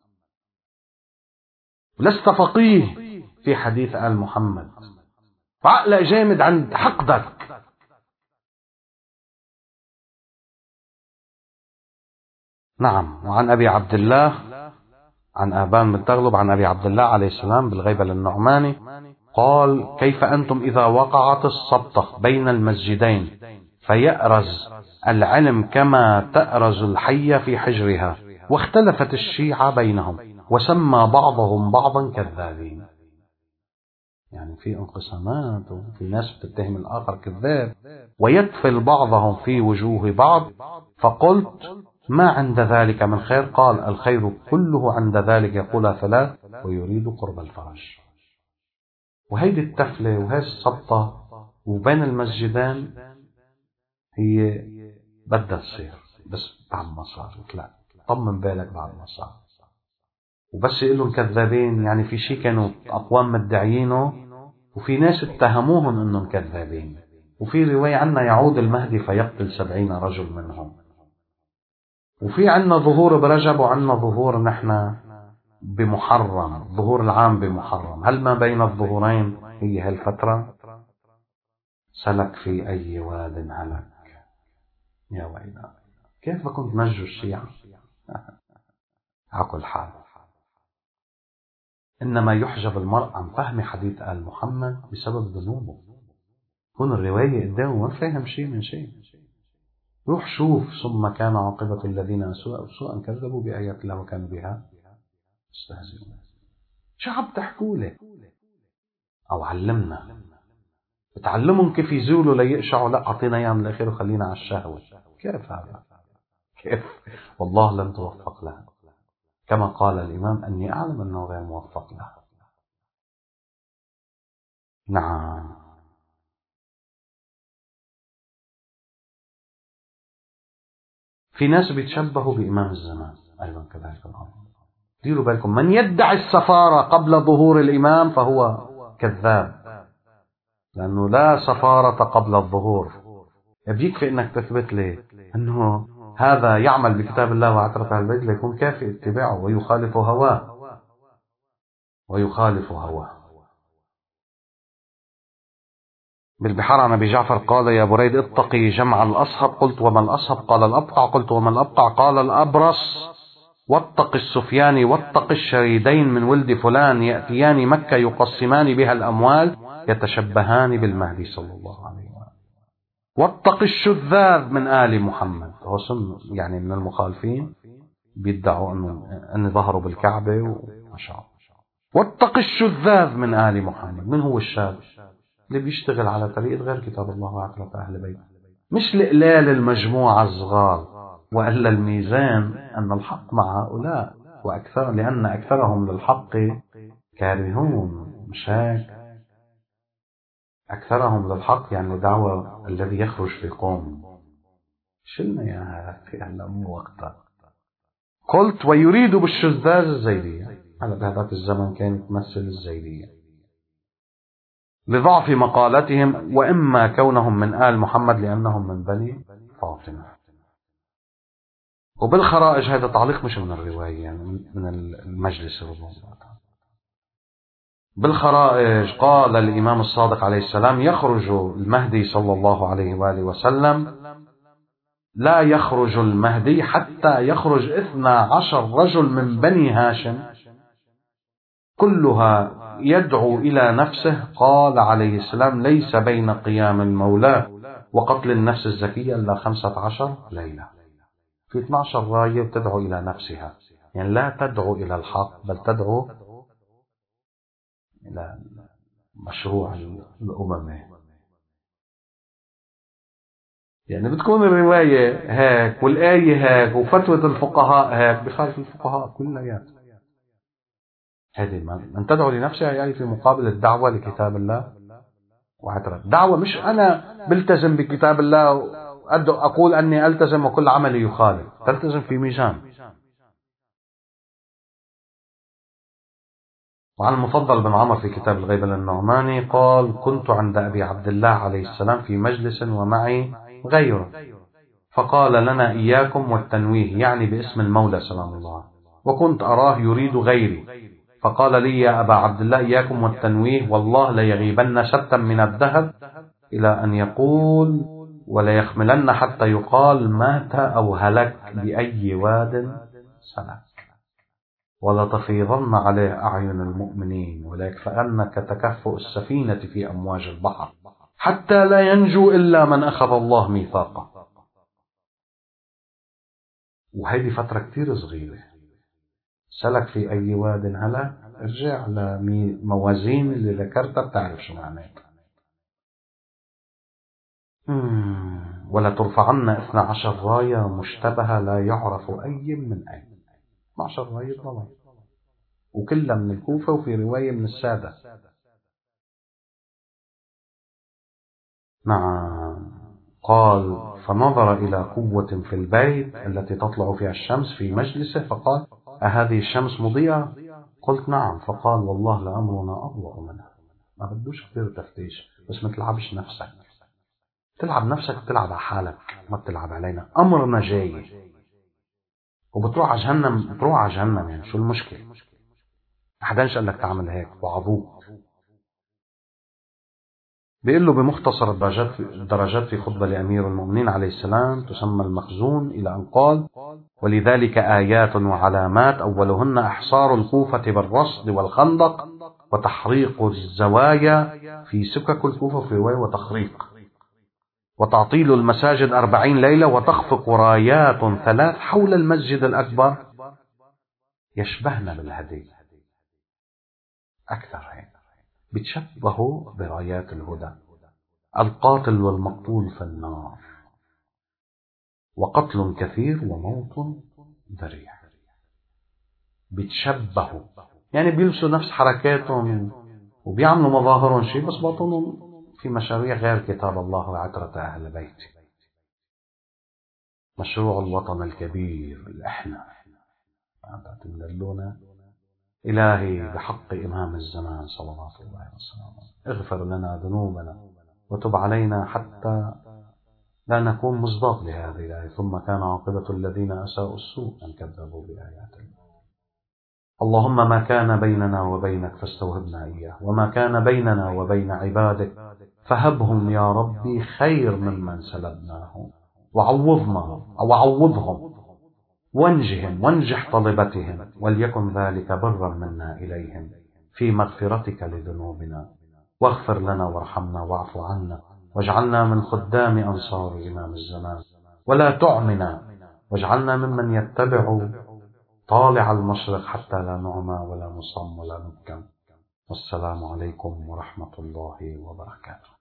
لست فقيه في حديث آل محمد، وعقلك جامد عند حقدك. نعم. وعن أبي عبد الله عن آبان بن تغلب عن أبي عبد الله عليه السلام بالغيبة للنعماني قال: كيف أنتم إذا وقعت السبطة بين المسجدين فيأرز العلم كما تأرز الحية في حجرها، واختلفت الشيعة بينهم وسمى بعضهم بعضا كذابين. يعني في انقسامات وفي ناس بتتهم الآخر كذاب، ويدفل بعضهم في وجوه بعض. فقلت: ما عند ذلك من خير؟ قال: الخير كله عند ذلك يقول ثلاث ويريد قرب الفرج. وهيدي التفلة وهي السبطة وبين المسجدين هي بدها تصير، بس بعد ما صارت لا طمن بالك بعد ما صار. وبس يقولون كذابين يعني في شيء كانوا أقوام مدعيينه وفي ناس اتهموهم انهم كذابين. وفي رواية عنا يعود المهدي فيقتل 70 رجل منهم. وفي عنا ظهور برجب وعنا ظهور نحن بمحرم، ظهور العام بمحرم. هل ما بين الظهورين هي هالفترة؟ سلك في أي واد هلك. يا ويلي كيف بكون تنجوا الشيعة؟ عقل حال. إنما يحجب المرء عن فهم حديث آل محمد بسبب ذنوبه. كون الرواية قدامه ما فاهم شيء من شيء. روح شوف ثم كان عاقبة الذين أسوأ سوءا كذبوا بآيات الله وكانوا بها يستهزئون. شو عم تحكوا لي؟ أو علمنا بتعلمهم كيف يزولوا ليقشعوا؟ لا، أعطينا إياه من الآخر وخلينا على الشهوة. كيف هذا؟ كيف؟ والله لم توفق لها، كما قال الإمام أني أعلم أنه غير موفق لها. نعم. في ناس بيتشبهوا بإمام الزمان أيضا كذلك الأمر. ديروا بالكم، من يدعي السفارة قبل ظهور الإمام فهو كذاب، لأنه لا سفارة قبل الظهور. يكفي أنك تثبت لي أنه هذا يعمل بكتاب الله وعترة أهل البيت ليكون كافي اتباعه، ويخالف هواه. بالبحار عن أبي جعفر قال: يا بريد اتقي جمع الأصهب. قلت: وما الأصهب؟ قال: الأبقع. قلت: وما الأبقع؟ قال: الأبرص. واتق السفيان واتق الشريدين من ولد فلان يأتيان مكة يقسمان بها الأموال يتشبهان بالمهدي صلى الله عليه وسلم. واتق الشذاذ من آل محمد. هو يعني من المخالفين بيدعوا أن ظهروا بالكعبة وما شاء الله. واتق الشذاذ من آل محمد. من هو الشاذ؟ اللي بيشتغل على طريقة غير كتاب الله وعترة أهل بيت، مش لإقلال المجموعة الصغار، وإلا الميزان أن الحق مع هؤلاء وأكثر، لأن أكثرهم للحق كارهون. مش هيك؟ أكثرهم للحق يعني دعوة الذي يخرج في قوم. شلنا يا أخي هلا مو وقتها. قلت: ويريد بالشذاذ الزيدية. على بهذاك الزمن كانت تمثل الزيدية لضعف مقالتهم، وإما كونهم من آل محمد لأنهم من بني فاطمة. وبالخرائج، هذا تعليق مش من الرواية، يعني من المجلس الرضوان. بالخرائج قال الإمام الصادق عليه السلام: يخرج المهدي صلى الله عليه وآله وسلم، لا يخرج المهدي حتى يخرج 12 رجل من بني هاشم كلها يدعو إلى نفسه. قال عليه السلام: ليس بين قيام المولى وقتل النفس الزكية إلا 15 ليلة. في 12 راية تدعو إلى نفسها، يعني لا تدعو إلى الحق بل تدعو إلى مشروع الأمم. يعني بتكون الرواية هيك والآية هيك وفتوى الفقهاء هيك، بخالف الفقهاء كليات. هذه من تدعو لنفسها يعني في مقابل الدعوة لكتاب الله وعترة. دعوة مش أنا بلتزم بكتاب الله أقول أني ألتزم وكل عملي يخالف. تلتزم في ميزان. وعن المفضل بن عمر في كتاب الغيبة للنعماني قال: كنت عند أبي عبد الله عليه السلام في مجلس ومعي غيره، فقال لنا: إياكم والتنويه، يعني باسم المولى سلام الله، وكنت أراه يريد غيري، فقال لي: يا أبا عبد الله، إياكم والتنويه، والله ليغيبن شتا من الذهب إلى أن يقول وليخملن حتى يقال مات أو هلك بأي واد سلك، ولتفيضن عليه أعين المؤمنين، وليكفأن كتكفؤ السفينة في أمواج البحر، حتى لا ينجو إلا من أخذ الله ميثاقه. وهذه فترة كتير صغيرة. سلك في أي واد هلك، ارجع لموازين اللي ذكرتها بتعرف شو معناتها. ولا ترفعن 12 راية مشتبهة لا يعرف أي من أي. 12 راية ضلال، وكلها من الكوفة، وفي رواية من السادة. نعم. قال: فنظر إلى قوة في البيت التي تطلع فيها الشمس في مجلسه، فقال: أهذه الشمس مضيئة؟ قلت: نعم. فقال: والله لأمرنا أضوء منها. ما بدوش كثير تفتيش، بس ما تلعبش نفسك. تلعب نفسك تلعب على حالك، ما بتلعب علينا. أمرنا جاي وبتروح على جهنم، بتروح على جهنم. يعني شو المشكلة؟ أحداش قال لك تعمل هيك وعظوك. بيقول له بمختصر الدرجات في خطبة لأمير المؤمنين عليه السلام تسمى المخزون، إلى أن قال: ولذلك آيات وعلامات، أولهن إحصار الكوفة بالرصد والخندق، وتحريق الزوايا في سكك الكوفة في رواية وتخريق. وتعطيل المساجد 40 ليلة، وتخفق رايات 3 حول المسجد الأكبر، يشبهن بالهدي أكثر، هيك بتشبهوا برايات الهدى. القاتل والمقتول في النار، وقتل كثير وموت ذريع. بتشبهوا يعني بيلبسوا نفس حركاتهم وبيعملوا مظاهرهم شيء، بس باطنهم في مشاريع غير كتاب الله وعترة أهل بيته. مشروع الوطن الكبير اللي احنا تدلونا. إلهي بحق إمام الزمان صلوات الله وسلامه اغفر لنا ذنوبنا وتب علينا حتى لا نكون مصداق لهذه الآية. ثم كان عاقبة الذين أساءوا السوء أن كذبوا بآيات الله. اللهم ما كان بيننا وبينك فاستوهبنا إياه، وما كان بيننا وبين عبادك فهبهم يا ربي خير ممن سلبناه، وعوضهم وانجهم وانجح طلبتهم، وليكن ذلك برا منا إليهم في مغفرتك لذنوبنا، واغفر لنا وارحمنا واعف عنا، واجعلنا من خدام أنصار إمام الزمان، ولا تعمنا، واجعلنا ممن يتبع طالع المشرق حتى لا نعمى ولا نصم ولا نبكم. والسلام عليكم ورحمة الله وبركاته.